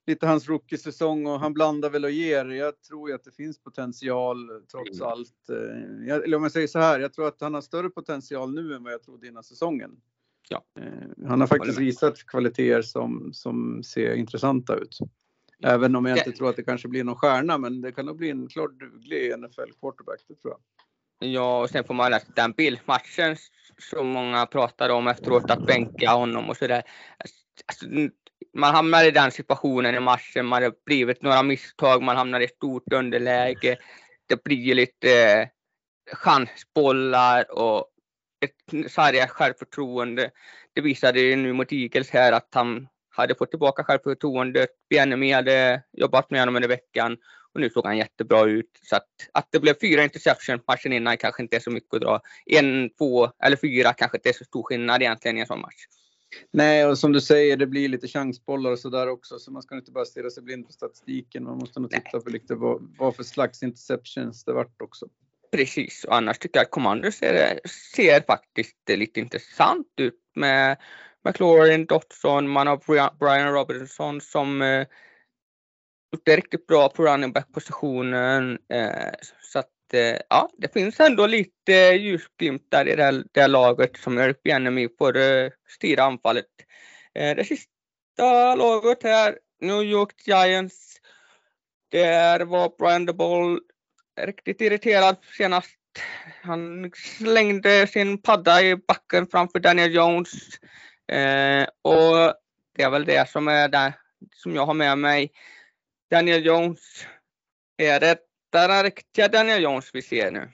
lite hans rookie-säsong och han blandar väl och ger. Jag tror ju att det finns potential trots mm. allt. Jag, eller om jag säger så här, jag tror att han har större potential nu än vad jag trodde innan säsongen. Ja. Han har faktiskt visat kvaliteter som, som ser intressanta ut. Även om jag inte tror att det kanske blir någon stjärna, men det kan nog bli en klart duglig N F L-quarterback, det tror jag. Ja, och sen får man läsa den bildmatchen som många pratar om efteråt, att bänka honom och sådär. Alltså, man hamnar i den situationen i matchen, man har blivit några misstag, man hamnar i stort underläge. Det blir lite eh, chansbollar och ett sarga självförtroende. Det visade ju nu mot Eagles här att han hade fått tillbaka självförtroendet. Bieniemy hade jobbat med honom under veckan och nu såg han jättebra ut. Så att, att det blev fyra interception matchen innan kanske inte är så mycket att dra. En, två eller fyra kanske inte är så stor skillnad egentligen i en sån match. Nej, och som du säger, det blir lite chansbollar och sådär också. Så man ska inte bara stirra sig blind på statistiken. Man måste nog titta Nej. på lite vad, vad för slags interceptions det vart också. Precis, och annars tycker jag att Commanders ser, ser faktiskt lite intressant ut med McLaurin, Dotson, man har Brian Robinson som eh, gjort riktigt bra på running back-positionen. Eh, så att eh, ja, det finns ändå lite ljusglimtar i det här, det här laget som gör upp Bieniemy för eh, styra anfallet. Eh, det sista laget här, New York Giants, där var Brian Daboll riktigt irriterad senast. Han slängde sin padda i backen framför Daniel Jones. Eh, och det är väl det som är det som jag har med mig. Daniel Jones, är det den riktiga Daniel Jones vi ser nu?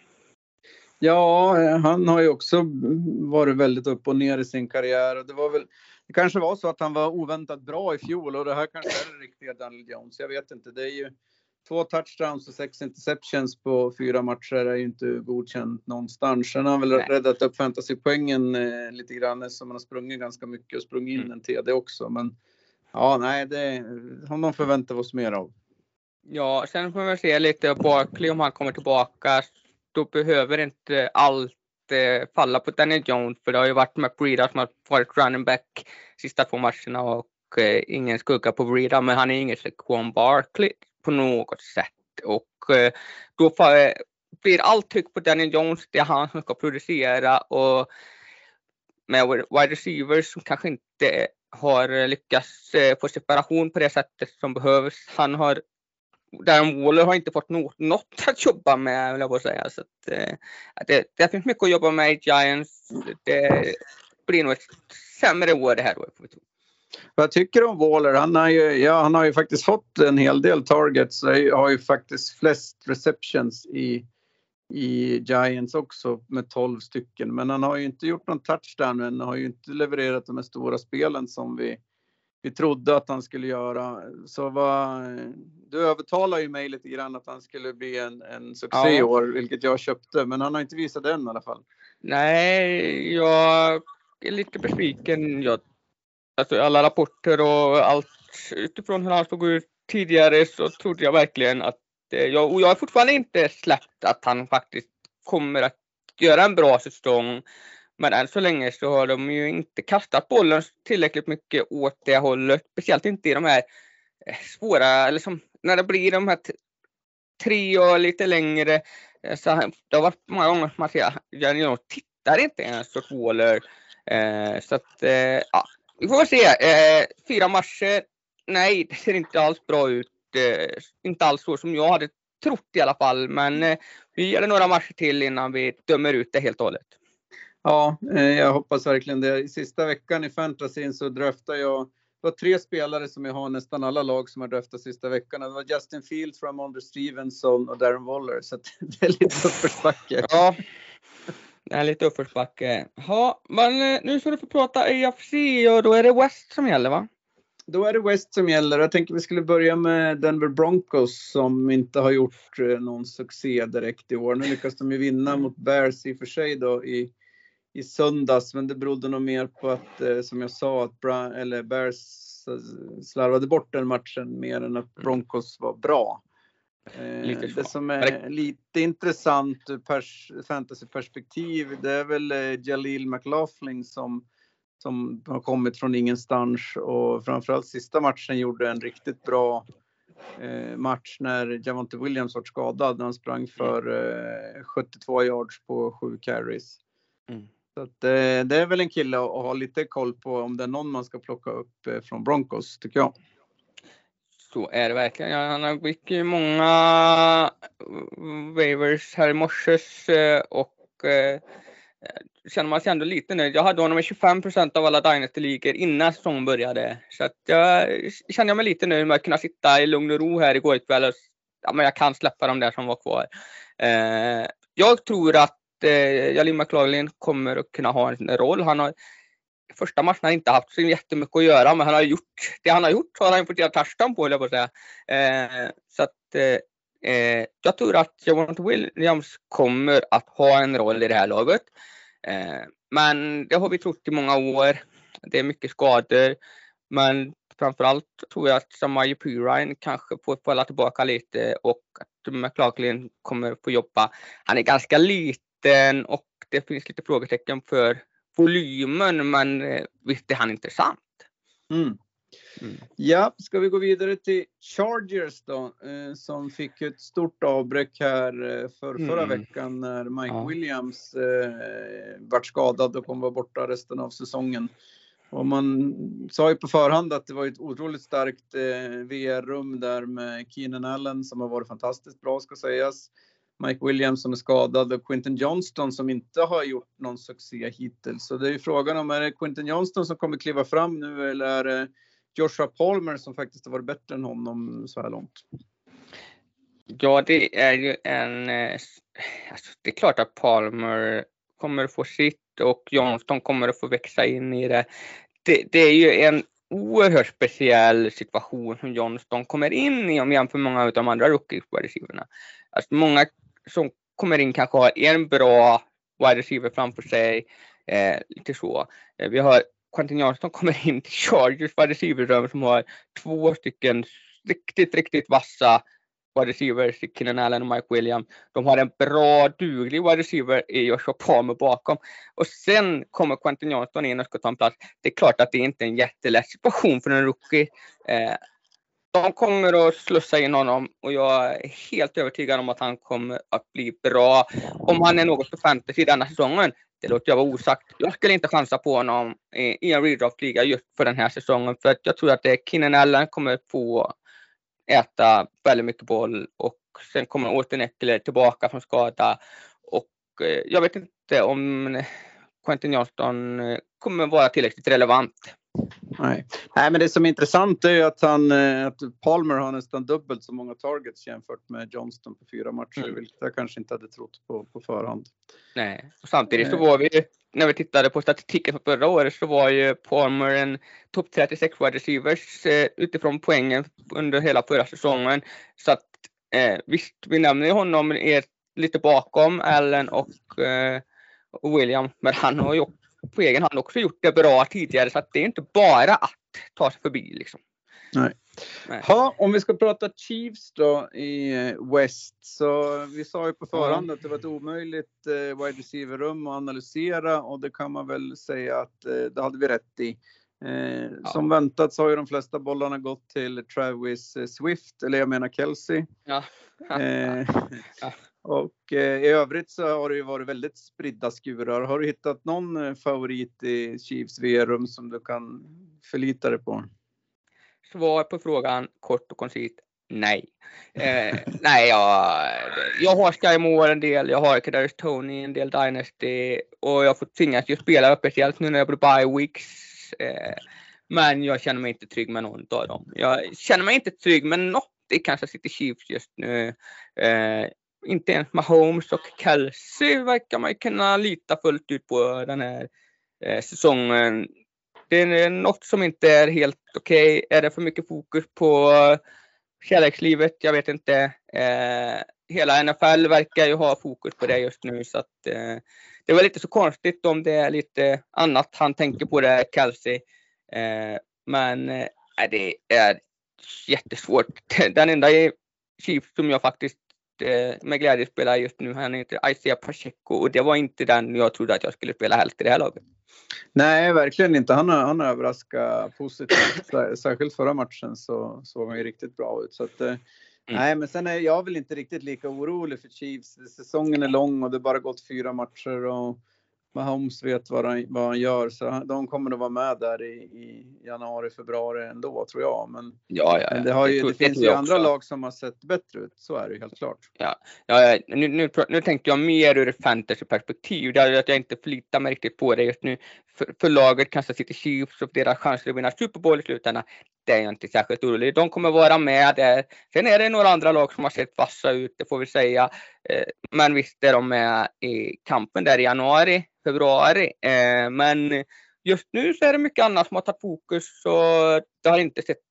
Ja, han har ju också varit väldigt upp och ner i sin karriär. Och det var väl, det kanske var så att han var oväntat bra i fjol och det här kanske är det riktiga Daniel Jones. Jag vet inte, det är ju två touchdowns och sex interceptions på fyra matcher är ju inte godkänt någonstans. Sen har han väl Nej. räddat upp fantasypoängen eh, lite grann, som han har sprungit ganska mycket och sprungit in mm. en T D också. Men ja, nej, det har man förväntat oss mer av. Ja, sen får vi se lite på Barkley om han kommer tillbaka. Då behöver inte allt eh, falla på Daniel Jones, för det har ju varit med Breida som har varit running back sista två matcherna och eh, ingen skugga på Breida, men han är ingen Saquon Barkley på något sätt. Och eh, då får, eh, blir allt tryck på Daniel Jones, det är han som ska producera, och med wide receivers som kanske inte har lyckats eh, få separation på det sättet som behövs. Han har Darren Waller har inte fått något, något att jobba med, vill jag bara säga. Så att, eh, det, det finns mycket att jobba med i Giants. Det blir nog ett sämre år det här året. Vad tycker du om Waller? Han har ju, ja, han har ju faktiskt fått en hel del targets. Han har ju faktiskt flest receptions i, i Giants också med tolv stycken. Men han har ju inte gjort någon touchdown, men har ju inte levererat de här stora spelen som vi, vi trodde att han skulle göra. Så vad, du övertalar ju mig lite grann att han skulle bli en, en succé i år, vilket jag köpte. Men han har inte visat den i alla fall. Nej, jag är lite besviken. Jag Alltså alla rapporter och allt utifrån hur han såg ut tidigare, så trodde jag verkligen att eh, jag, och jag har fortfarande inte släppt att han faktiskt kommer att göra en bra säsong. Men än så länge så har de ju inte kastat bollen tillräckligt mycket åt det hållet. Speciellt inte i de här svåra, eller som när det blir de här t- tre och lite längre. Så det har varit många gånger som man säger att jag tittar inte ens åt Waller. Eh, så att eh, ja. Vi får se. Eh, fyra matcher. Nej, det ser inte alls bra ut. Eh, inte alls så som jag hade trott i alla fall. Men eh, vi gör några matcher till innan vi dömer ut det helt och hållet. Ja, eh, jag hoppas verkligen det. I sista veckan i fantasyn så draftar jag. Det var tre spelare som jag har nästan alla lag som har draftat sista veckan. Det var Justin Fields, Ramondre Stevenson och Darren Waller. Så det är lite uppförsbacke. Ja. Det är lite uppförsbacke. Ja, men nu ska du få prata A F C och då är det West som gäller, va? Då är det West som gäller. Jag tänker vi skulle börja med Denver Broncos som inte har gjort någon succé direkt i år. Nu lyckas de ju vinna mot Bears i och för sig då i, i söndags. Men det berodde nog mer på att, som jag sa, att Bra- eller Bears slarvade bort den matchen mer än att Broncos var bra. Eh, det som är lite intressant ur pers- fantasyperspektiv, det är väl eh, Jaleel McLaughlin som, som har kommit från ingenstans, och framförallt sista matchen gjorde en riktigt bra eh, match när Javonte Williams var skadad, när han sprang för eh, sjuttiotvå yards på sju carries. Mm. Så att, eh, det är väl en kille att, att ha lite koll på, om det är någon man ska plocka upp eh, från Broncos, tycker jag. Så är det verkligen. Ja, han har mycket många waivers här i morses och eh, känner man sig ändå lite nöjd. Jag hade honom med tjugofem procent av alla Dynasty-ligor innan säsongen började. Så att jag känner mig lite nöjd med att kunna sitta i lugn och ro här igår kväll. Ja, men jag kan släppa dem där som var kvar. Eh, jag tror att eh, Jalin McLaughlin kommer att kunna ha en roll. Han har första matchen har inte haft så jättemycket att göra, men han har gjort det han har gjort, så har han fått göra touchdown på, eller på att säga. Eh, så att eh, jag tror att Javonte Williams kommer att ha en roll i det här laget. Eh, men det har vi trott i många år. Det är mycket skador, men framförallt tror jag att Samaje Perine kanske får falla tillbaka lite, och att McLaughlin kommer få jobba. Han är ganska liten och det finns lite frågetecken för volymen, men visst är han intressant. Mm. Mm. Ja, ska vi gå vidare till Chargers då, eh, som fick ett stort avbräck här eh, för förra mm. veckan när Mike ja. Williams eh, vart skadad och kommer vara borta resten av säsongen. Och man sa ju på förhand att det var ett otroligt starkt eh, V R-rum där med Keenan Allen som har varit fantastiskt bra, ska sägas. Mike Williams som är skadad och Quentin Johnston som inte har gjort någon succé hittills. Så det är ju frågan om, är det Quentin Johnston som kommer kliva fram nu, eller är det Joshua Palmer som faktiskt har varit bättre än honom så här långt? Ja, det är ju en... Alltså, det är klart att Palmer kommer att få sitt och Johnston kommer att få växa in i det. Det, det är ju en oerhört speciell situation som Johnston kommer in i om jämför många av de andra rookie-receiverna. Alltså många som kommer in kanske har en bra wide receiver framför sig, eh, lite så. Eh, vi har Quentin Johnston kommer in till Chargers wide receiver som har två stycken riktigt, riktigt vassa wide receivers, Keenan Allen och Mike Williams. De har en bra, duglig wide receiver i Joshua Palmer bakom. Och sen kommer Quentin Johnston in och ska ta en plats. Det är klart att det inte är en jättelätt situation för en rookie. Eh, de kommer att slussa in honom och jag är helt övertygad om att han kommer att bli bra. Om han är något för fantasy denna säsongen, det låter jag vara osagt. Jag skulle inte chansa på honom i en redraft-liga just för den här säsongen. För att jag tror att det är Keenan Allen kommer få äta väldigt mycket boll och sen kommer Austin Ekeler tillbaka från skada. Och eh, jag vet inte om Quentin Johnston kommer vara tillräckligt relevant. Nej. Nej, men det som är intressant är ju att, han, att Palmer har nästan dubbelt så många targets jämfört med Johnston på fyra matcher, mm. vilket jag kanske inte hade trott på på förhand. Nej, och samtidigt så var vi, när vi tittade på statistiken för förra året, så var ju Palmer en topp trettiosex wide receivers eh, utifrån poängen under hela förra säsongen. Så att eh, visst, vi nämner honom är lite bakom Allen och, eh, och William, men han har ju på egen hand också gjort det bra tidigare, så att det är inte bara att ta sig förbi liksom. Nej. Nej. Ha, om vi ska prata Chiefs då i West, så vi sa ju på förhand att det var ett omöjligt eh, wide receiver-rum att analysera, och det kan man väl säga att eh, det hade vi rätt i. Eh, ja. Som väntat så har ju de flesta bollarna gått till Travis Swift, eller jag menar Kelsey. Ja. eh, ja. Och eh, i övrigt så har det ju varit väldigt spridda skurar. Har du hittat någon favorit i Chiefs V R-rum som du kan förlita dig på? Svar på frågan kort och koncist: nej. Eh, nej, jag, jag har Sky Moore en del, jag har Kadarius Toney en del Dynasty, och jag får tvingas ju spela speciellt nu när jag blir bye weeks. Eh, men jag känner mig inte trygg med någon av dem. Jag känner mig inte trygg med något i Kansas City Chiefs just nu. Eh, inte ens Mahomes och Kelsey verkar man kunna lita fullt ut på den här eh, säsongen. Det är något som inte är helt okej. Okay. Är det för mycket fokus på kärlekslivet? Jag vet inte. Eh, hela N F L verkar ju ha fokus på det just nu. Så att, eh, det var lite så konstigt om det är lite annat han tänker på det, Kelsey. Eh, men eh, det är jättesvårt. Den enda Chiefs som jag faktiskt eh, med glädje spelar just nu. Han heter Isaiah Pacheco och det var inte den jag trodde att jag skulle spela helst i det här laget. Nej, verkligen inte. Han har, han har överraskat positivt. Särskilt förra matchen så såg han ju riktigt bra ut. Så att, mm. Nej, men sen är jag väl inte riktigt lika orolig för Chiefs. Säsongen är lång och det bara gått fyra matcher och Mahomes vet vad han, vad han gör. Så de kommer att vara med där i, i januari, februari ändå, tror jag. Men, ja, ja, ja. men det, har ju, det, det finns ju andra lag som har sett bättre ut. Så är det ju helt klart. Ja, ja nu, nu, nu tänkte jag mer ur ett fantasyperspektiv. Det är att jag inte förlitar mig riktigt på det just nu. För, för laget Kansas City Chiefs och deras chanser att vinna Super Bowl i slutändan, det är jag inte särskilt orolig. De kommer vara med där. Sen är det några andra lag som har sett vassa ut, det får vi säga. Men visst är de med i kampen där i januari, februari. Men just nu så är det mycket annat som har tagit fokus och det har inte sett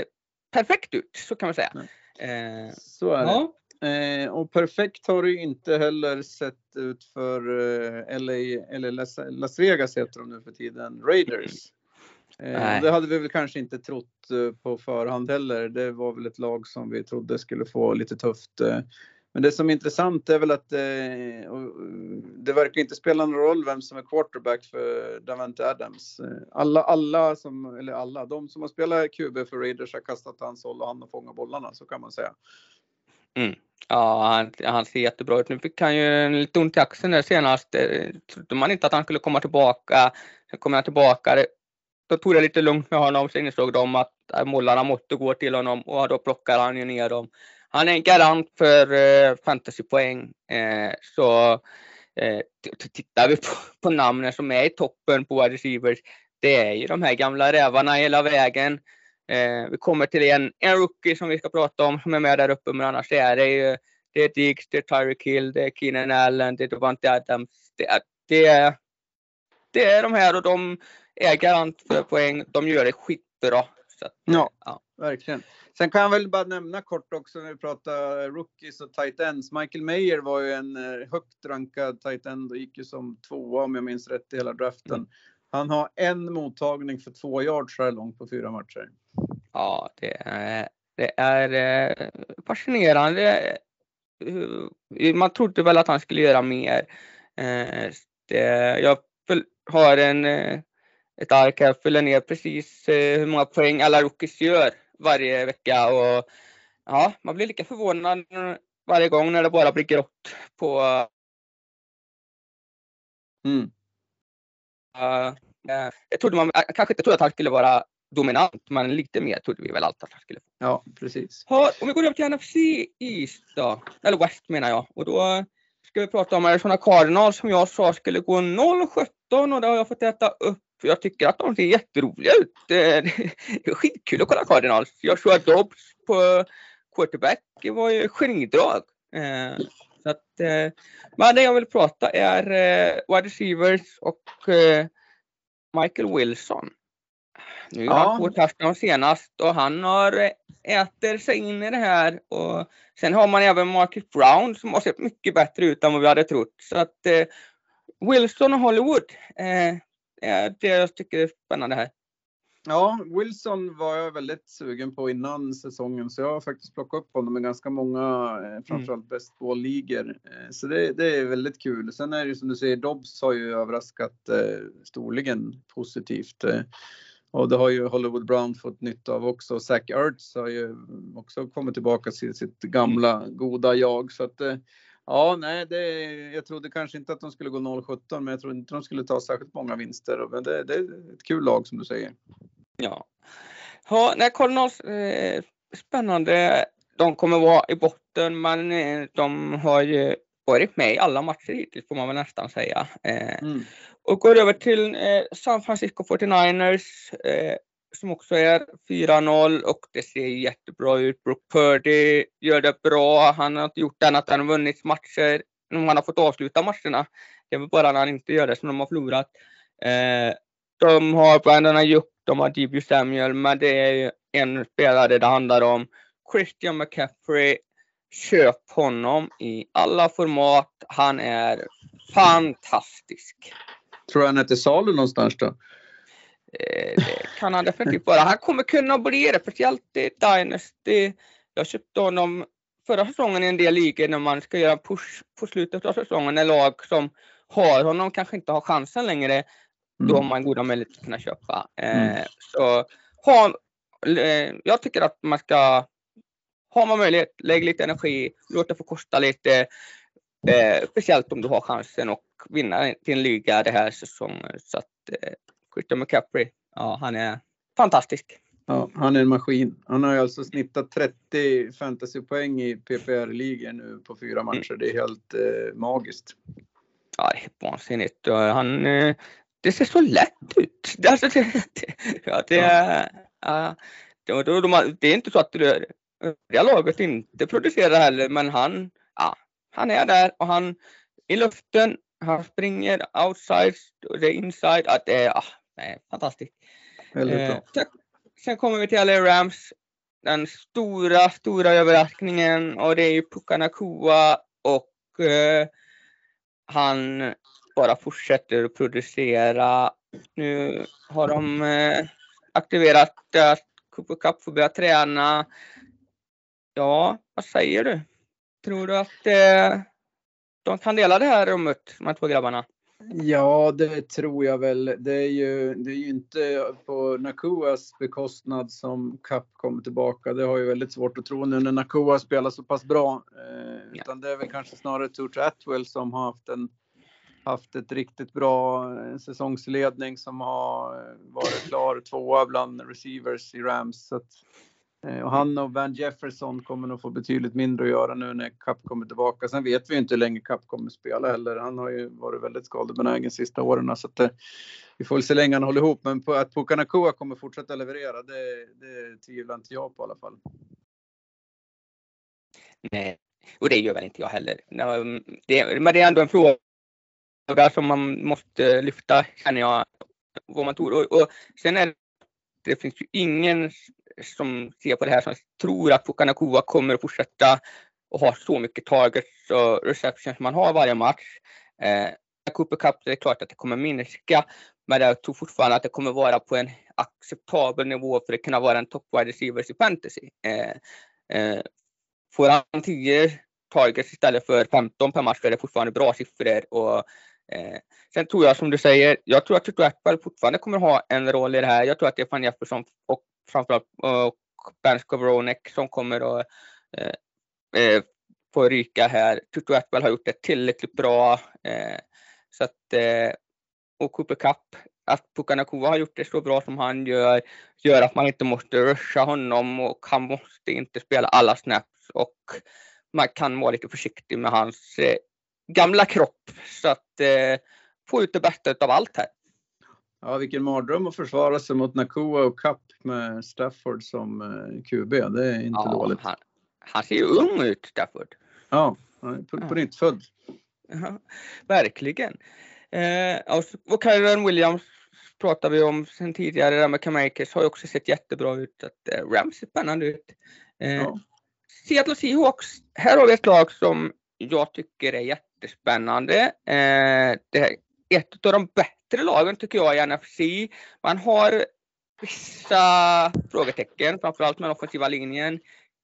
perfekt ut, så kan man säga. Eh, så är ja. det. Eh, och perfekt har det ju inte heller sett ut för eh, L A, eller Las, Las Vegas heter de nu för tiden, Raiders. Eh, och det hade vi väl kanske inte trott eh, på förhand heller. Det var väl ett lag som vi trodde skulle få lite tufft. Eh. Men det som är intressant är väl att eh, och det verkar inte spela någon roll vem som är quarterback för Davante Adams. Alla, alla som, eller alla, de som har spelat Q B för Raiders har kastat hans håll och han har fångat bollarna, så kan man säga. Mm. Ja, han, han ser jättebra ut. Nu fick han ju lite ont i axeln där senast. Trodde man inte att han skulle komma tillbaka. Sen kommer han tillbaka. Då tog det lite lugnt med honom. Sen insåg de att målarna måste gå till honom och då plockar han ju ner dem. Han är en garant för eh, fantasypoäng. Eh, så eh, t- tittar vi på, på namnen som är i toppen på receivers. Det är ju de här gamla rävarna hela vägen. Eh, vi kommer till en, en rookie som vi ska prata om som är med där uppe. Men annars är det ju det är Diggs, det är Tyreek Hill, det är Keenan Allen, det är Davante Adams. Det är, det, är, det är de här och de är garant för poäng. De gör det skitbra. Så att, ja, ja, verkligen. Sen kan jag väl bara nämna kort också när vi pratar rookies och tight ends. Michael Mayer var ju en högt rankad tight end och gick ju som tvåa om jag minns rätt i hela draften. Mm. Han har en mottagning för två yards så här långt på fyra matcher. Ja, det är, det är fascinerande. Man trodde väl att han skulle göra mer. Det, jag har en, ett ark här, fyller ner precis hur många poäng alla rookies gör varje vecka. Och ja, man blir lika förvånad varje gång när det bara blir grått på... Mm. Uh, jag trodde man kanske inte trodde att han skulle vara dominant, men lite mer trodde vi väl alltid att han skulle få. Ja, precis. Ha, om vi går upp till N F C East då, eller West menar jag, och då ska vi prata om Arizona Cardinals som jag sa skulle gå noll sjutton och det har jag fått äta upp. Jag tycker att de ser jätteroliga ut. Det är skitkul att kolla Cardinals. Jag såg att Dobbs på quarterback var ju genidrag. Så att, men det jag vill prata är wide receivers och Michael Wilson. Nu har han två touchdowns senast och han har äter sig in i det här. Och sen har man även Marcus Brown som har sett mycket bättre ut än vad vi hade trott. Så att eh, Wilson och Hollywood eh, är det jag tycker är spännande här. Ja, Wilson var jag väldigt sugen på innan säsongen. Så jag har faktiskt plockat upp honom med ganska många, eh, framförallt best ball-ligor. Eh, så det, det är väldigt kul. Sen är det ju som du säger, Dobbs har ju överraskat eh, storligen positivt. Eh, Och det har ju Hollywood Brown fått nytta av också. Zach Ertz har ju också kommit tillbaka till sitt gamla goda jag. Så att, ja, nej, det, jag trodde kanske inte att de skulle gå noll sjutton. Men jag trodde inte att de skulle ta särskilt många vinster. Men det, det är ett kul lag som du säger. Ja, ja nej, Cardinals, eh, spännande. De kommer vara i botten, men eh, de har ju varit med i alla matcher hittills får man väl nästan säga. Eh, mm. Och går över till eh, San Francisco fyrtionioers eh, som också är fyra noll och det ser jättebra ut. Brock Purdy gör det bra. Han har inte gjort annat än vunnit matcher. Han har fått avsluta matcherna. Det är väl bara när han inte gör det som de har förlorat. Eh, de har Brandon Ayuk, de har D B Samuel, men det är en spelare det handlar om. Christian McCaffrey. Köp honom i alla format. Han är fantastisk. Tror du han är till salu någonstans då? Eh, det kan han definitivt vara. Han kommer kunna bli det. Speciellt i Dynasty. Jag köpte honom förra säsongen i en del ligor när man ska göra push på slutet av säsongen, när lag som har honom kanske inte har chansen längre, mm. då har man goda möjligheter att kunna köpa. Mm. Eh, så ha, eh, jag tycker att man ska, ha man möjlighet, lägg lite energi, låt det få kosta lite, eh, speciellt om du har chansen att vinna till en liga det här säsongen. Så att eh, Christian McCaffrey, ja, han är fantastisk. Ja, han är en maskin. Han har ju alltså snittat trettio fantasypoäng i P P R-ligan nu på fyra matcher. Mm. Det är helt eh, magiskt. Ja, det är helt vansinnigt. Han, eh, det ser så lätt ut. Det, alltså, det, det, ja, det, ja. Ja, det, det, de, det är inte så att det, det laget inte producerar heller, men han, ja, han är där och han i luften, han springer outside och det är inside. Att det, ja, det är fantastiskt. Väldigt bra. Eh, Sen kommer vi till L A Rams, den stora, stora överraskningen, och det är ju Puka Nacua, och eh, han bara fortsätter att producera. Nu har de eh, aktiverat att Cooper Cup får börja träna. Ja, vad säger du? Tror du att eh, de kan dela det här rummet, de här två grabbarna? Ja, det tror jag väl. Det är ju, det är ju inte på Nacuas bekostnad som Cup kommer tillbaka. Det har ju väldigt svårt att tro nu när Nacua spelar så pass bra. Eh, ja. Utan det är väl kanske snarare Tutu Atwell som har haft en haft ett riktigt bra säsongsledning, som har varit klar tvåa bland receivers i Rams. Så att, och han och Van Jefferson kommer nog få betydligt mindre att göra nu när Cup kommer tillbaka. Sen vet vi inte hur länge Cup kommer spela heller. Han har ju varit väldigt skadebenägen sista åren. Så att det, vi får se länge han håller ihop. Men på att Puka Nacua kommer fortsätta leverera, det, det tvivlar inte jag på i alla fall. Nej, och det gör väl inte jag heller. Det, men det är ändå en fråga som man måste lyfta, känner jag, vad man tror. Och, och sen är det, det finns ju ingen som ser på det här som tror att Puka Nacua kommer att fortsätta och ha så mycket targets och receptions som man har varje match. Eh, Cooper Cup, det är klart att det kommer minska, men jag tror fortfarande att det kommer vara på en acceptabel nivå för att kunna vara en top wide receiver i fantasy. Eh, eh, får han tio targets istället för femton per match, är det fortfarande bra siffror. Och eh, sen tror jag, som du säger, jag tror att Tutu Atwell fortfarande kommer ha en roll i det här. Jag tror att det är Van Jefferson och framförallt och Ben Skowronek som kommer att eh, få ryka här. Tutu Atwell har gjort det tillräckligt bra. Eh, så att, eh, och Cooper Cup, att Puka Nacua har gjort det så bra som han gör, gör att man inte måste rusha honom, och han måste inte spela alla snaps, och man kan vara lite försiktig med hans eh, gamla kropp, så att eh, få ut det bästa av allt här. Ja, vilken mardröm att försvara sig mot Nacua och Cup med Stafford som eh, Q B. Det är inte ja, dåligt. Han, han ser ju ung ut, Stafford. Ja, han är på, ja. på nytt född. Ja, verkligen. Eh, och Kyren Williams pratar vi om sen tidigare. Där med Camakers har ju också sett jättebra ut. Att, eh, Rams ser spännande ut. Eh, ja. Seattle Seahawks, här har vi ett lag som jag tycker är jättespännande. Eh, det är ett av de bättre lagen tycker jag i N F C. Man har vissa frågetecken, framförallt med den offensiva linjen.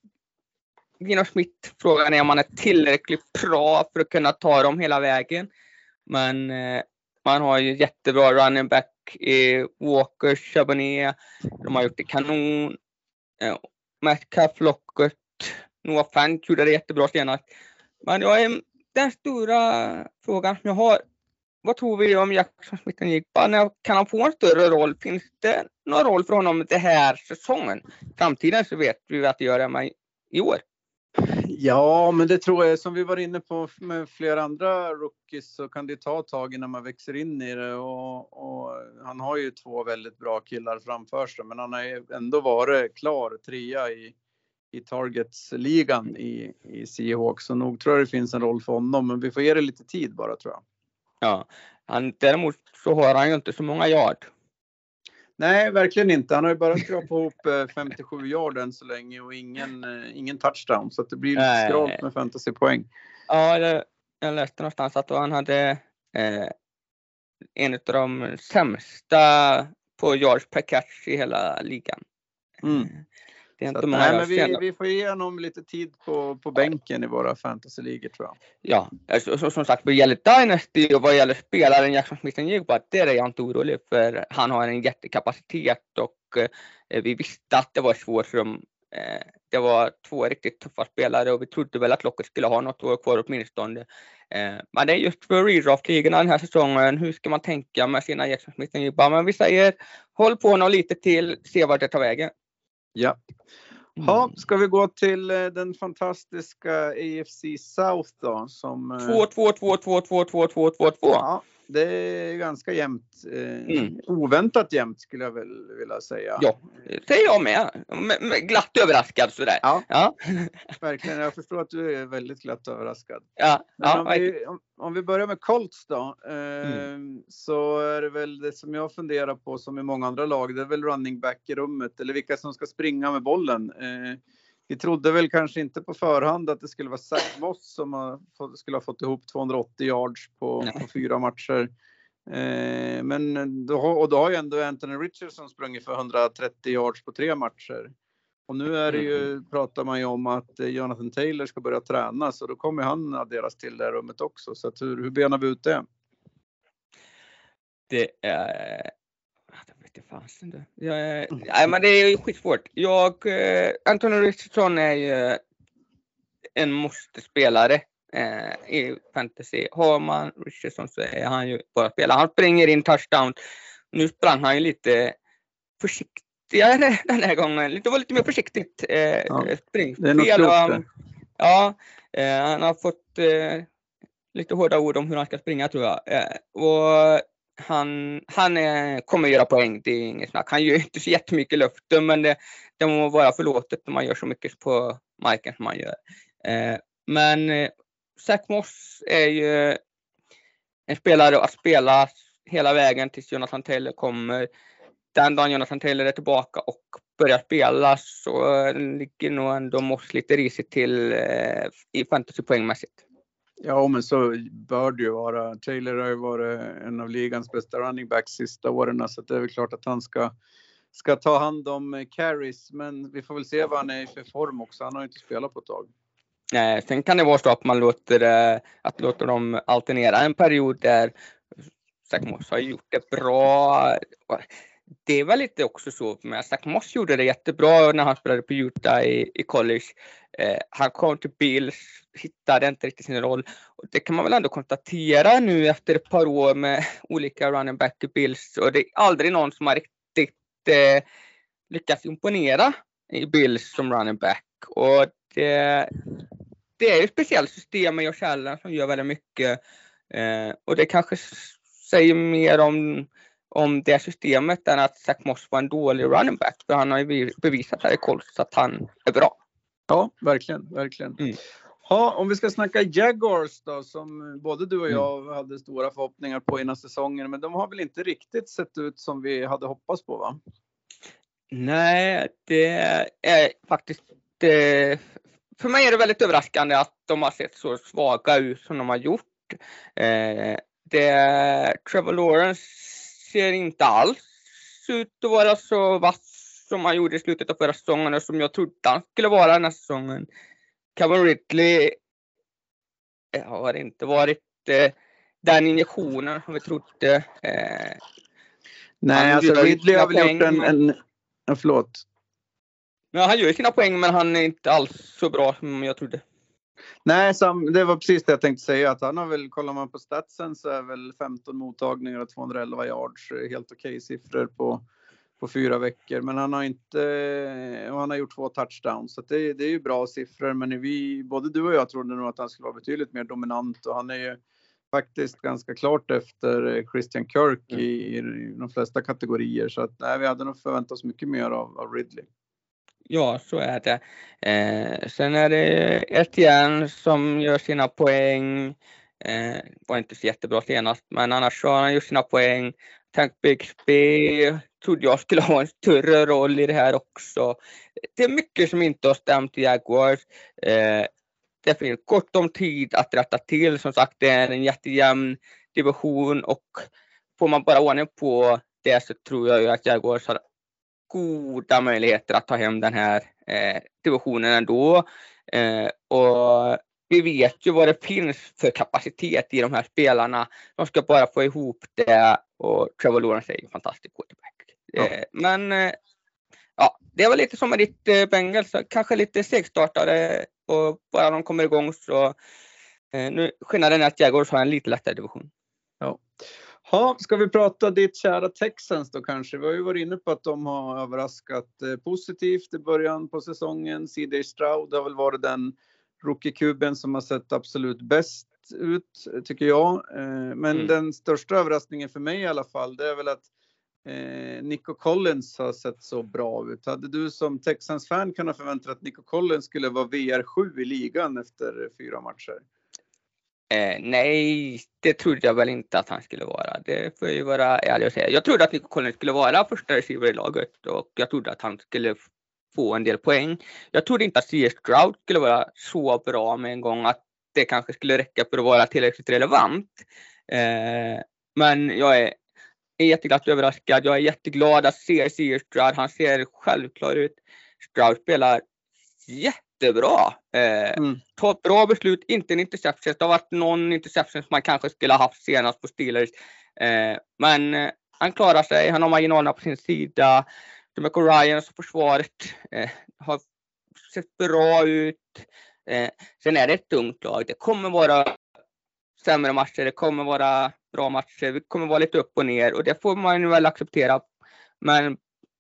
Gino Smith, frågan är om man är tillräckligt bra för att kunna ta dem hela vägen. Men eh, man har ju jättebra running back i Walker, Chabonnet. De har gjort det kanon. Eh, Metcalf, Lockett, Noah Fant gjorde det jättebra senast. Men jag är den stora frågan jag har. Vad tror vi om Jackson Smith-Njigba? Kan han få en större roll? Finns det någon roll för honom det här säsongen? Framtiden så vet vi att det gör det med i år. Ja, men det tror jag, som vi var inne på med flera andra rookies, så kan det ta ett tag innan man växer in i det. Och, och han har ju två väldigt bra killar framför sig, men han har ju ändå varit klar trea i, i Targets-ligan i, i Seahawks. Så nog tror jag det finns en roll för honom, men vi får ge det lite tid bara, tror jag. Ja, han, däremot så har han ju inte så många yard. Nej, verkligen inte. Han har ju bara skrapat ihop femtiosju yard än så länge och ingen, ingen touchdown. Så att det blir lite skralt med fantasypoäng. Ja, det, jag läste någonstans att han hade eh, en av de sämsta på yards per catch i hela ligan. Mm. Det är inte så många nej, jag men vi, känner. vi får ge honom lite tid på, på bänken i våra fantasyligor tror jag. Ja, alltså, så, som sagt, vad gäller Dynasty och vad gäller spelaren Jackson Smith-Njigba, det är jag inte orolig för. Han har en jättekapacitet och eh, vi visste att det var svårt för dem. Eh, det var två riktigt tuffa spelare och vi trodde väl att Lockett skulle ha något år kvar åtminstone. Eh, men det är just för redraft-ligorna den här säsongen. Hur ska man tänka med sina Jackson Smith-Njigba? Men vi säger, håll på något lite till, se vart det tar vägen. Ja. Ja, ska vi gå till den fantastiska A F C South då? Som två två två två två två två två två. Ja, det är ganska jämnt. Eh, mm. Oväntat jämnt skulle jag väl vilja säga. Ja, det är jag med. Glatt överraskad sådär. Ja, ja. Verkligen. Jag förstår att du är väldigt glatt överraskad. Ja, ja, om, vi, om, om vi börjar med Colts då. Eh, mm. Så är det väl det som jag funderar på som i många andra lag. Det är väl running back i rummet. Eller vilka som ska springa med bollen. Eh, vi trodde väl kanske inte på förhand att det skulle vara Zach Moss som har, skulle ha fått ihop tvåhundraåttio yards på, på fyra matcher. Eh, men då, och då har ju ändå Anthony Richardson sprungit för etthundratrettio yards på tre matcher. Och nu är det ju, mm. pratar man ju om att Jonathan Taylor ska börja träna. Så då kommer han adderas till det här rummet också. Så att hur, hur benar vi ut det? Det är... Jag vet inte fasen det. Jag, nej, men det är ju skitsvårt. Jag, Anthony Richardson är ju en måste-spelare eh, i fantasy. Har man Richardson så är han ju bara spelare. Han springer in touchdown. Nu sprang han ju lite försiktigare den här gången. Det var lite mer försiktigt eh, ja, springspel. Ja, eh, han har fått eh, lite hårda ord om hur han ska springa tror jag. Eh, och Han, han är, kommer göra poäng, det är inget snack. Han gör inte så jättemycket i luften, men det, det må vara förlåtet när man gör så mycket på marken som man gör. Eh, men eh, Zach Moss är ju en spelare att spela hela vägen tills Jonathan Taylor kommer. Den dagen Jonathan Taylor är tillbaka och börjar spela så ligger nog ändå Moss lite risigt till eh, i fantasypoängmässigt. Ja, men så bör det ju vara. Taylor har ju varit en av ligans bästa running backs sista åren. Så det är väl klart att han ska, ska ta hand om carries. Men vi får väl se vad han är i för form också. Han har ju inte spelat på ett tag. Nej, sen kan det vara så att man låter, att låter dem alternera en period där Zach Moss har gjort det bra. Det är väl lite också så med Zach Moss gjorde det jättebra när han spelade på Utah i, i college. Eh, han kom till Bills, hittade inte riktigt sin roll. Och det kan man väl ändå konstatera nu efter ett par år med olika running back i Bills. Och det är aldrig någon som har riktigt eh, lyckats imponera i Bills som running back. Och det, det är ju ett speciellt system med Josh Allen som gör väldigt mycket. Eh, och det kanske säger mer om om det systemet än att Zach Moss var en dålig running back. För han har ju bevisat här i Colts att han är bra. Ja, verkligen, verkligen. Mm. Ja, om vi ska snacka Jaguars då, som både du och jag mm. hade stora förhoppningar på innan säsongen. Men de har väl inte riktigt sett ut som vi hade hoppats på, va? Nej, det är faktiskt... Det, för mig är det väldigt överraskande att de har sett så svaga ut som de har gjort. Eh, det, Trevor Lawrence ser inte alls ut att vara så vass som han gjorde i slutet av förra säsongen och som jag trodde han skulle vara den här säsongen. Calvin Ridley har inte varit eh, den injektionen som vi trodde. Eh, Nej, alltså Ridley har väl gjort en... en, en förlåt. Ja, han gör sina poäng men han är inte alls så bra som jag trodde. Nej, Sam, det var precis det jag tänkte säga. Att han har väl, kollar man på statsen så är väl femton mottagningar och tvåhundraelva yards. Helt okej okay siffror på, på fyra veckor. Men han har inte, och han har gjort två touchdowns. Så det, det är ju bra siffror. Men vi, både du och jag trodde nog att han skulle vara betydligt mer dominant. Och han är ju faktiskt ganska klart efter Christian Kirk mm. i, i de flesta kategorier. Så att, nej, vi hade nog förväntat oss mycket mer av, av Ridley. Ja, så är det. Eh, sen är det Etienne som gör sina poäng. Eh, var inte så jättebra senast, men annars har han gjort sina poäng. Tank Bixby trodde jag skulle ha en större roll i det här också. Det är mycket som inte har stämt i Jaguars. Eh, det finns kort om tid att rätta till. Som sagt, det är en jättejämn division och får man bara ordning på det så tror jag att Jaguars har goda möjligheter att ta hem den här eh, divisionen ändå. Eh, och vi vet ju vad det finns för kapacitet i de här spelarna. De ska bara få ihop det, och Trevor Lawrence är en fantastisk quarterback. Ja. Eh, men eh, ja, det var lite som med ditt eh, Bengals, kanske lite segstartade, och bara de kommer igång så eh, nu skillnaden är att Jaguars har en lite lättare division. Ja. Ha, ska vi prata ditt kära Texans då kanske? Vi har ju varit inne på att de har överraskat eh, positivt i början på säsongen. C J Stroud har väl varit den rookie-kuben som har sett absolut bäst ut, tycker jag. Eh, men mm. den största överraskningen för mig i alla fall, det är väl att eh, Nico Collins har sett så bra ut. Hade du som Texans-fan kunnat förvänta att Nico Collins skulle vara V R sju i ligan efter fyra matcher? Eh, nej, det trodde jag väl inte att han skulle vara. Det får ju vara ärlig att säga. Jag trodde att Nico Collins skulle vara första receiver i laget, och jag trodde att han skulle få en del poäng. Jag trodde inte att C J Stroud skulle vara så bra med en gång att det kanske skulle räcka för att vara tillräckligt relevant. Eh, men jag är, är jätteglatt överraskad. Jag är jätteglad att se C J Stroud. Han ser självklar ut. Stroud spelar jättebra. Eh, mm. Ta ett bra beslut, inte en interception. Det har varit någon interception som man kanske skulle ha haft senast på Steelers. Eh, men eh, han klarar sig. Han har marginalerna på sin sida. DeMeco Ryan som försvaret eh, har sett bra ut. Eh, sen är det ett tungt lag. Det kommer vara sämre matcher. Det kommer vara bra matcher. Det kommer vara lite upp och ner. Och det får man väl acceptera. Men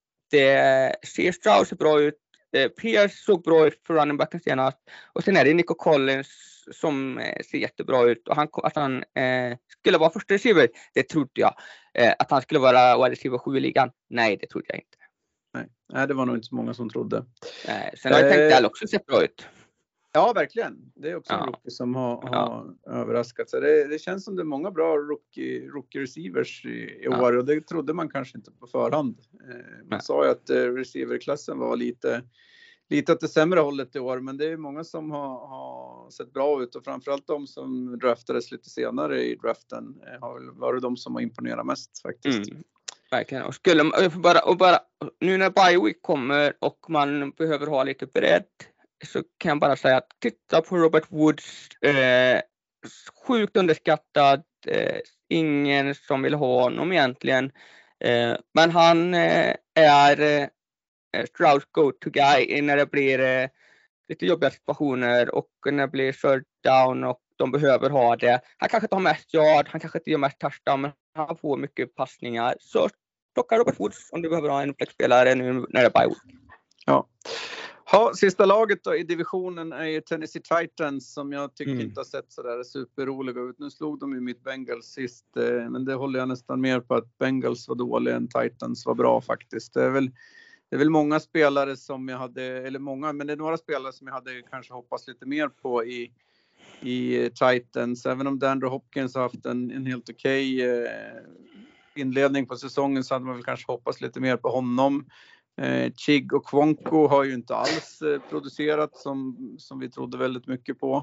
det ser Stroud ser bra ut. Pierce såg bra ut för running backen senast. Och sen är det Nico Collins som eh, ser jättebra ut. Och han, att han eh, skulle vara första receiver, det trodde jag. Eh, att han skulle vara wide receiver sju i ligan, nej, det trodde jag inte. Nej, nej det var nog inte så många som trodde. Eh, sen har jag tänkt att det också sett bra ut. Ja, verkligen. Det är också ja. en rookie som har, har ja. överraskat. Så det, det känns som det är många bra rookie, rookie receivers i, i ja. år. Och det trodde man kanske inte på förhand. Eh, man sa ju att eh, receiverklassen var lite, lite åt det sämre hållet i år. Men det är många som har, har sett bra ut. Och framförallt de som draftades lite senare i draften eh, har väl varit de som har imponerat mest faktiskt. Mm. Verkligen. Och skulle man bara, och bara, nu när bye week kommer och man behöver ha lite bredd, så kan jag bara säga att titta på Robert Woods, eh, sjukt underskattad, eh, ingen som vill ha honom egentligen, eh, men han eh, är eh, Strouds go-to guy när det blir eh, lite jobbiga situationer och när det blir third down och de behöver ha det. Han kanske inte har mest yard, han kanske inte gör mest touchdown, men han får mycket passningar. Så plocka Robert Woods om du behöver ha en flexspelare nu när det är bye week. Ja. Ja, sista laget då i divisionen är ju Tennessee Titans som jag tycker mm. inte har sett så där superroliga ut. Nu slog de ju mitt Bengals sist, men det håller jag nästan mer på att Bengals var dåliga än Titans var bra faktiskt. Det är väl, det är väl många spelare som jag hade, eller många, men det är några spelare som jag hade kanske hoppats lite mer på i, i Titans. Även om DeAndre Hopkins har haft en, en helt okej okay, eh, inledning på säsongen, så hade man väl kanske hoppats lite mer på honom. Eh, Chig och Kwonko har ju inte alls eh, producerat som, som vi trodde väldigt mycket på.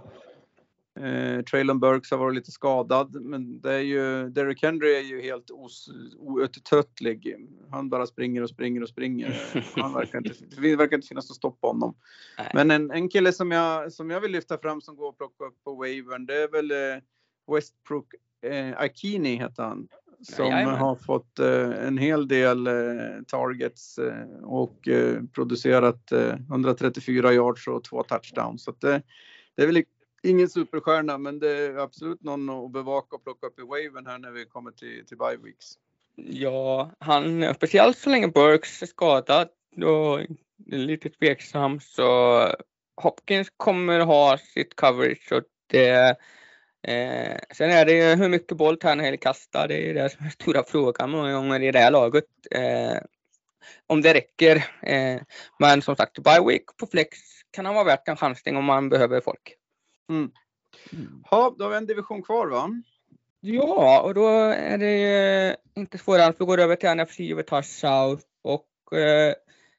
Eh, Traylon Burks har varit lite skadad, men det är ju, Derrick Henry är ju helt os, outtröttlig. Han bara springer och springer och springer. Han verkar inte, det verkar inte finnas att stoppa honom. Nej. Men en, en kille som jag, som jag vill lyfta fram som går och plocka upp på wavern, det är väl eh, Westbrook eh, Akini heter han. Som ja, har fått eh, en hel del eh, targets eh, och eh, producerat eh, hundratrettiofyra yards och två touchdowns. Så att det, det är väl ingen superstjärna, men det är absolut någon att bevaka och plocka upp i wavern här när vi kommer till, till bye weeks. Ja, han, speciellt så länge Burks är skadad och lite tveksam, så Hopkins kommer ha sitt coverage, och det Eh, sen är det ju hur mycket boll Tannehill kastar. Det är det som är stora frågan många gånger i det här laget. Eh, om det räcker. Eh, men som sagt, bye week på flex kan han vara värt en chansning om man behöver folk. Mm. Ja, då har vi en division kvar va? Ja, och då är det ju inte svårare att vi går över till N F C och vi tar South. Och eh,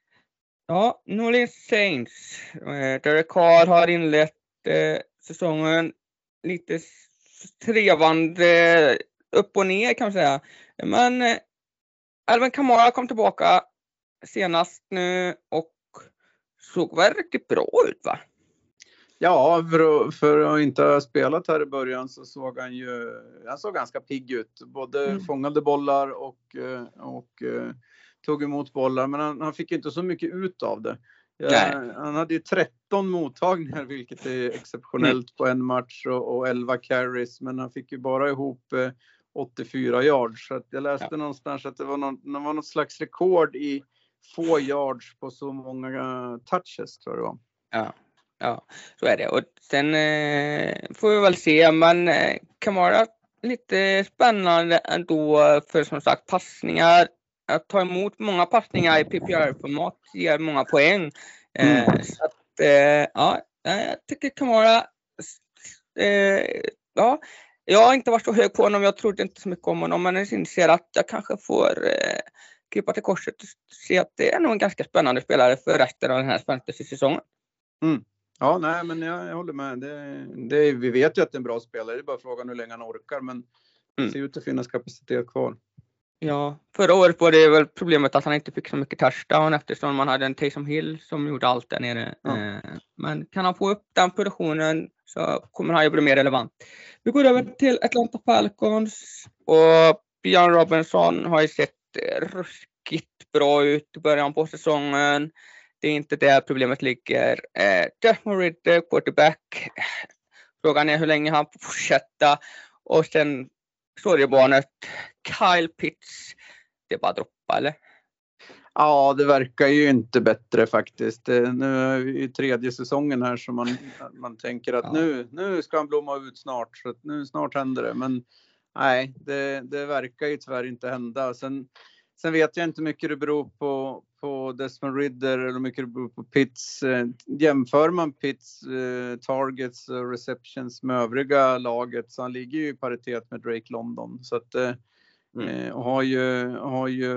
ja, New Orleans Saints. Eh, Derek Carr har inlett eh, säsongen lite trevande upp och ner kan man säga. Men eh, Alvin Kamara kom tillbaka senast nu och såg väl riktigt bra ut, va? Ja, för, för att inte ha spelat här i början så såg han ju, han såg ganska pigg ut. Både mm. fångade bollar och, och, och tog emot bollar, men han, han fick inte så mycket ut av det. Ja, han hade ju tretton mottagningar, vilket är exceptionellt mm. på en match, och, och elva carries, men han fick ju bara ihop eh, åttiofyra yards. Så att jag läste ja. någonstans att det var, någon, det var något slags rekord i få yards på så många touches, tror jag det var. Ja. Ja, så är det. Och sen eh, får vi väl se, men eh, kan vara lite spännande ändå, för som sagt passningar, att ta emot många passningar i P P R-format ger många poäng. Eh, mm. Så att eh, ja, jag tycker det kan vara eh, ja, jag har inte varit så hög på honom, jag trodde inte så mycket om honom, men jag inser att jag kanske får eh, krypa till korset och se att det är nog en ganska spännande spelare för resten av den här fantasy-säsongen. Mm. Ja, nej, men jag, jag håller med. Det, det, vi vet ju att det är en bra spelare. Det är bara frågan hur länge han orkar. Men det mm. ser ut att finnas kapacitet kvar. Ja, förra året var det väl problemet att han inte fick så mycket touchdown eftersom man hade en Taysom Hill som gjorde allt där nere. Ja. Men kan han få upp den produktionen så kommer han ju bli mer relevant. Vi går över till Atlanta Falcons, och Bijan Robinson har ju sett ruskigt bra ut i början på säsongen. Det är inte där problemet ligger. Eh, Desmond Ridder, quarterback. Frågan är hur länge han får fortsätta. Och sen storybarnet Kyle Pitts. Det är bara droppa, eller? Ja, det verkar ju inte bättre faktiskt. Nu är vi tredje säsongen här, så man, man tänker att ja. nu, nu ska han blomma ut snart. Så att nu snart händer det. Men nej, det, det verkar ju tyvärr inte hända. Sen, sen vet jag inte mycket det beror på, på Desmond Ridder eller mycket det beror på Pitts. Jämför man Pitts eh, targets och receptions med övriga laget, så han ligger ju i paritet med Drake London. Så att eh, mm. och har ju, har ju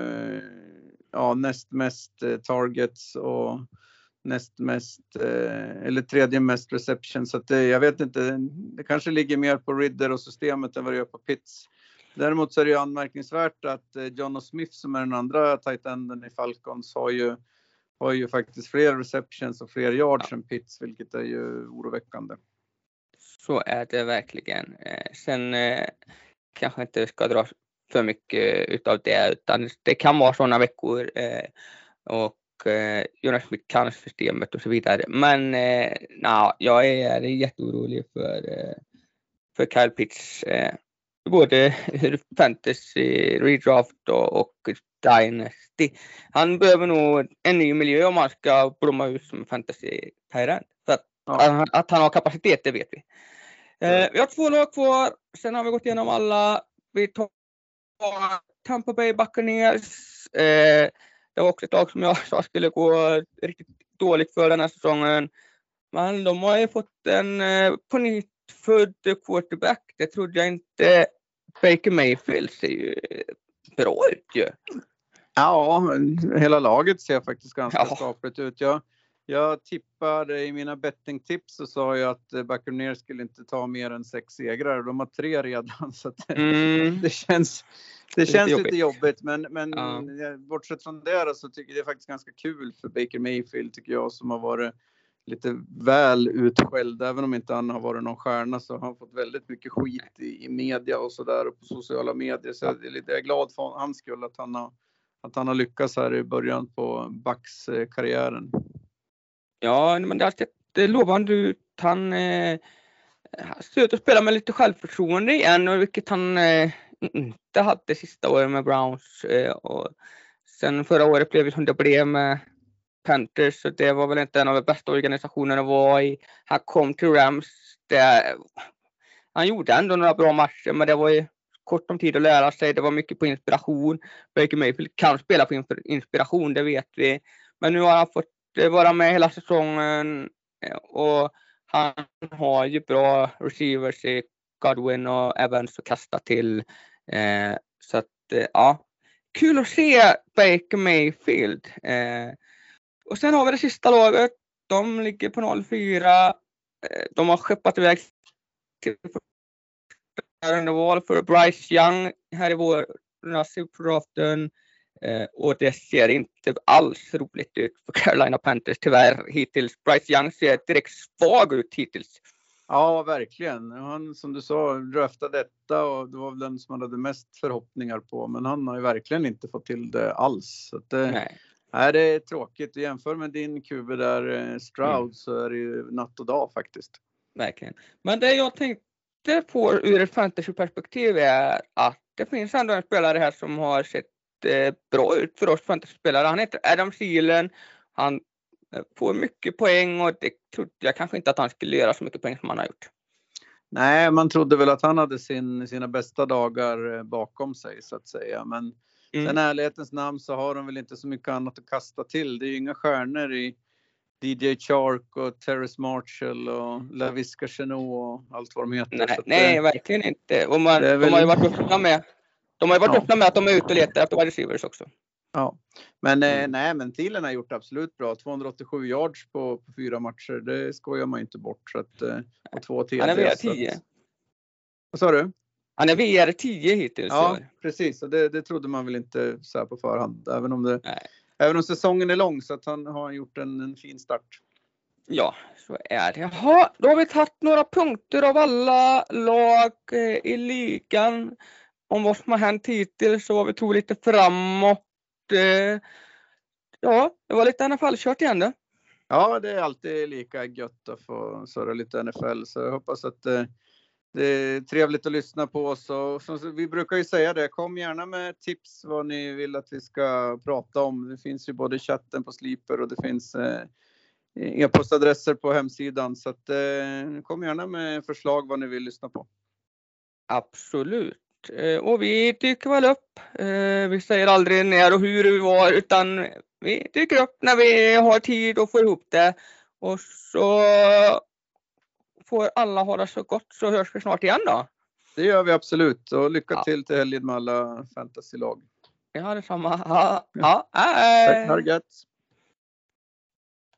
ja, näst mest eh, targets och näst mest eh, eller tredje mest reception. Så att det, jag vet inte, det kanske ligger mer på Ridder och systemet än vad det gör på Pitts. Däremot så är det ju anmärkningsvärt att eh, John Smith, som är den andra tight enden i Falcons, har ju, har ju faktiskt fler receptions och fler yards ja. än Pitts, vilket är ju oroväckande. Så är det verkligen. Eh, sen eh, kanske inte ska dra för mycket utav det, utan det kan vara sådana veckor eh, och eh, Jonas Smith kan systemet och så vidare. Men eh, na, jag är jätteorolig för, eh, för Kyle Pitts. Eh, både fantasy, redraft och, och dynasty. Han behöver nog en ny miljö om han ska blomma ut som fantasy-tyrant. För att, ja. att, att han har kapacitet, det vet vi. Eh, vi har två lag kvar. Sen har vi gått igenom alla. Vi tar Tampa Bay Buccaneers. Eh, det var också ett lag som jag sa skulle gå riktigt dåligt för den här säsongen. Men de har ju fått en eh, på nytt född quarterback. Det trodde jag inte. Baker Mayfield ser ju bra ut ju. Ja, hela laget ser faktiskt ganska ja. skapligt ut. Jag, jag tippade i mina bettingtips och sa ju att Buccaneers skulle inte ta mer än sex segrar. De har tre redan, så att mm. det känns, det det känns lite jobbigt. jobbigt. Men, men ja. bortsett från det så tycker jag det är faktiskt ganska kul för Baker Mayfield, tycker jag, som har varit lite väl utskälld. Även om inte han har varit någon stjärna, så har han fått väldigt mycket skit i, i media och sådär, och på sociala medier. Så jag är lite glad för hans skull att han har, att han har lyckats här i början på Bucks karriären. Ja, men det har sett lovande ut. Han eh, ser ut att spela med lite självförtroende igen, vilket han eh, inte hade sista året med Browns. Eh, och sen förra året blev det som det blev med Panthers, så det var väl inte en av de bästa organisationerna att vara i. Han kom till Rams. Det, han gjorde ändå några bra matcher, men det var ju kort om tid att lära sig. Det var mycket på inspiration. Baker Mayfield kan spela på inspiration, det vet vi. Men nu har han fått vara med hela säsongen, och han har ju bra receivers i Godwin och Evans att kasta till. Eh, så att ja, kul att se Baker Mayfield. Eh, och sen har vi det sista laget. De ligger på noll fyra. Eh, de har skeppat iväg till val för Bryce Young här i vår superdraften. Eh, och det ser inte alls roligt ut för Carolina Panthers tyvärr hittills. Bryce Young ser direkt svag ut hittills. Ja, verkligen. Han, som du sa, draftade detta och det var väl den som man hade mest förhoppningar på. Men han har ju verkligen inte fått till det alls. Så att det, Nej. Nej, det är tråkigt. Jämför med din Q B där, Stroud, mm. så är det ju natt och dag faktiskt. Verkligen. Men det jag tänkte på ur ett fantasyperspektiv är att det finns ändå en spelare här som har sett eh, bra ut för oss fantasyspelare. Han heter Adam Thielen. Han eh, får mycket poäng och det trodde jag kanske inte att han skulle göra så mycket poäng som han har gjort. Nej, man trodde väl att han hade sin, sina bästa dagar bakom sig så att säga. Men mm. sen ärlighetens namn så har de väl inte så mycket annat att kasta till. Det är ju inga stjärnor i D J Chark och Terrace Marshall och Laviska Chenot och allt vad de heter. Nej, så nej det, verkligen inte. Och man, väl... de har ju varit öppna med, de har ju varit ja. öppna med att de är ute och letar efter wide receivers också. Ja, men mm. nej, men Thielen har gjort absolut bra. tvåhundraåttiosju yards på, på fyra matcher. Det skojar man inte bort. Så att, och två T D. Han är V R tio. Att... Vad sa du? Han är V R tio hittills. Ja, precis. Och det, det trodde man väl inte så här på förhand. Även om, det, nej. även om säsongen är lång så att han har gjort en, en fin start. Ja, så är det. Jaha, då har vi tagit några punkter av alla lag eh, i ligan. Om vad som har hänt hittills så har vi tog lite framåt. Eh, ja, det var lite N F L-kört igen då. Ja, det är alltid lika gött att få söra lite N F L. Så jag hoppas att eh, det är trevligt att lyssna på oss. Och, så, vi brukar ju säga det. Kom gärna med tips vad ni vill att vi ska prata om. Det finns ju både chatten på Sleeper och det finns eh, e-postadresser på hemsidan. Så att, eh, kom gärna med förslag vad ni vill lyssna på. Absolut. Och vi dyker väl upp. Vi säger aldrig när och hur vi var utan vi dyker upp när vi har tid och får ihop det. Och så får alla ha det så gott så hörs vi snart igen då. Det gör vi absolut och lycka ja. till till helgen med alla fantasylag. Ja, detsamma. Ja, ja. Hej. Tack, ha det gött.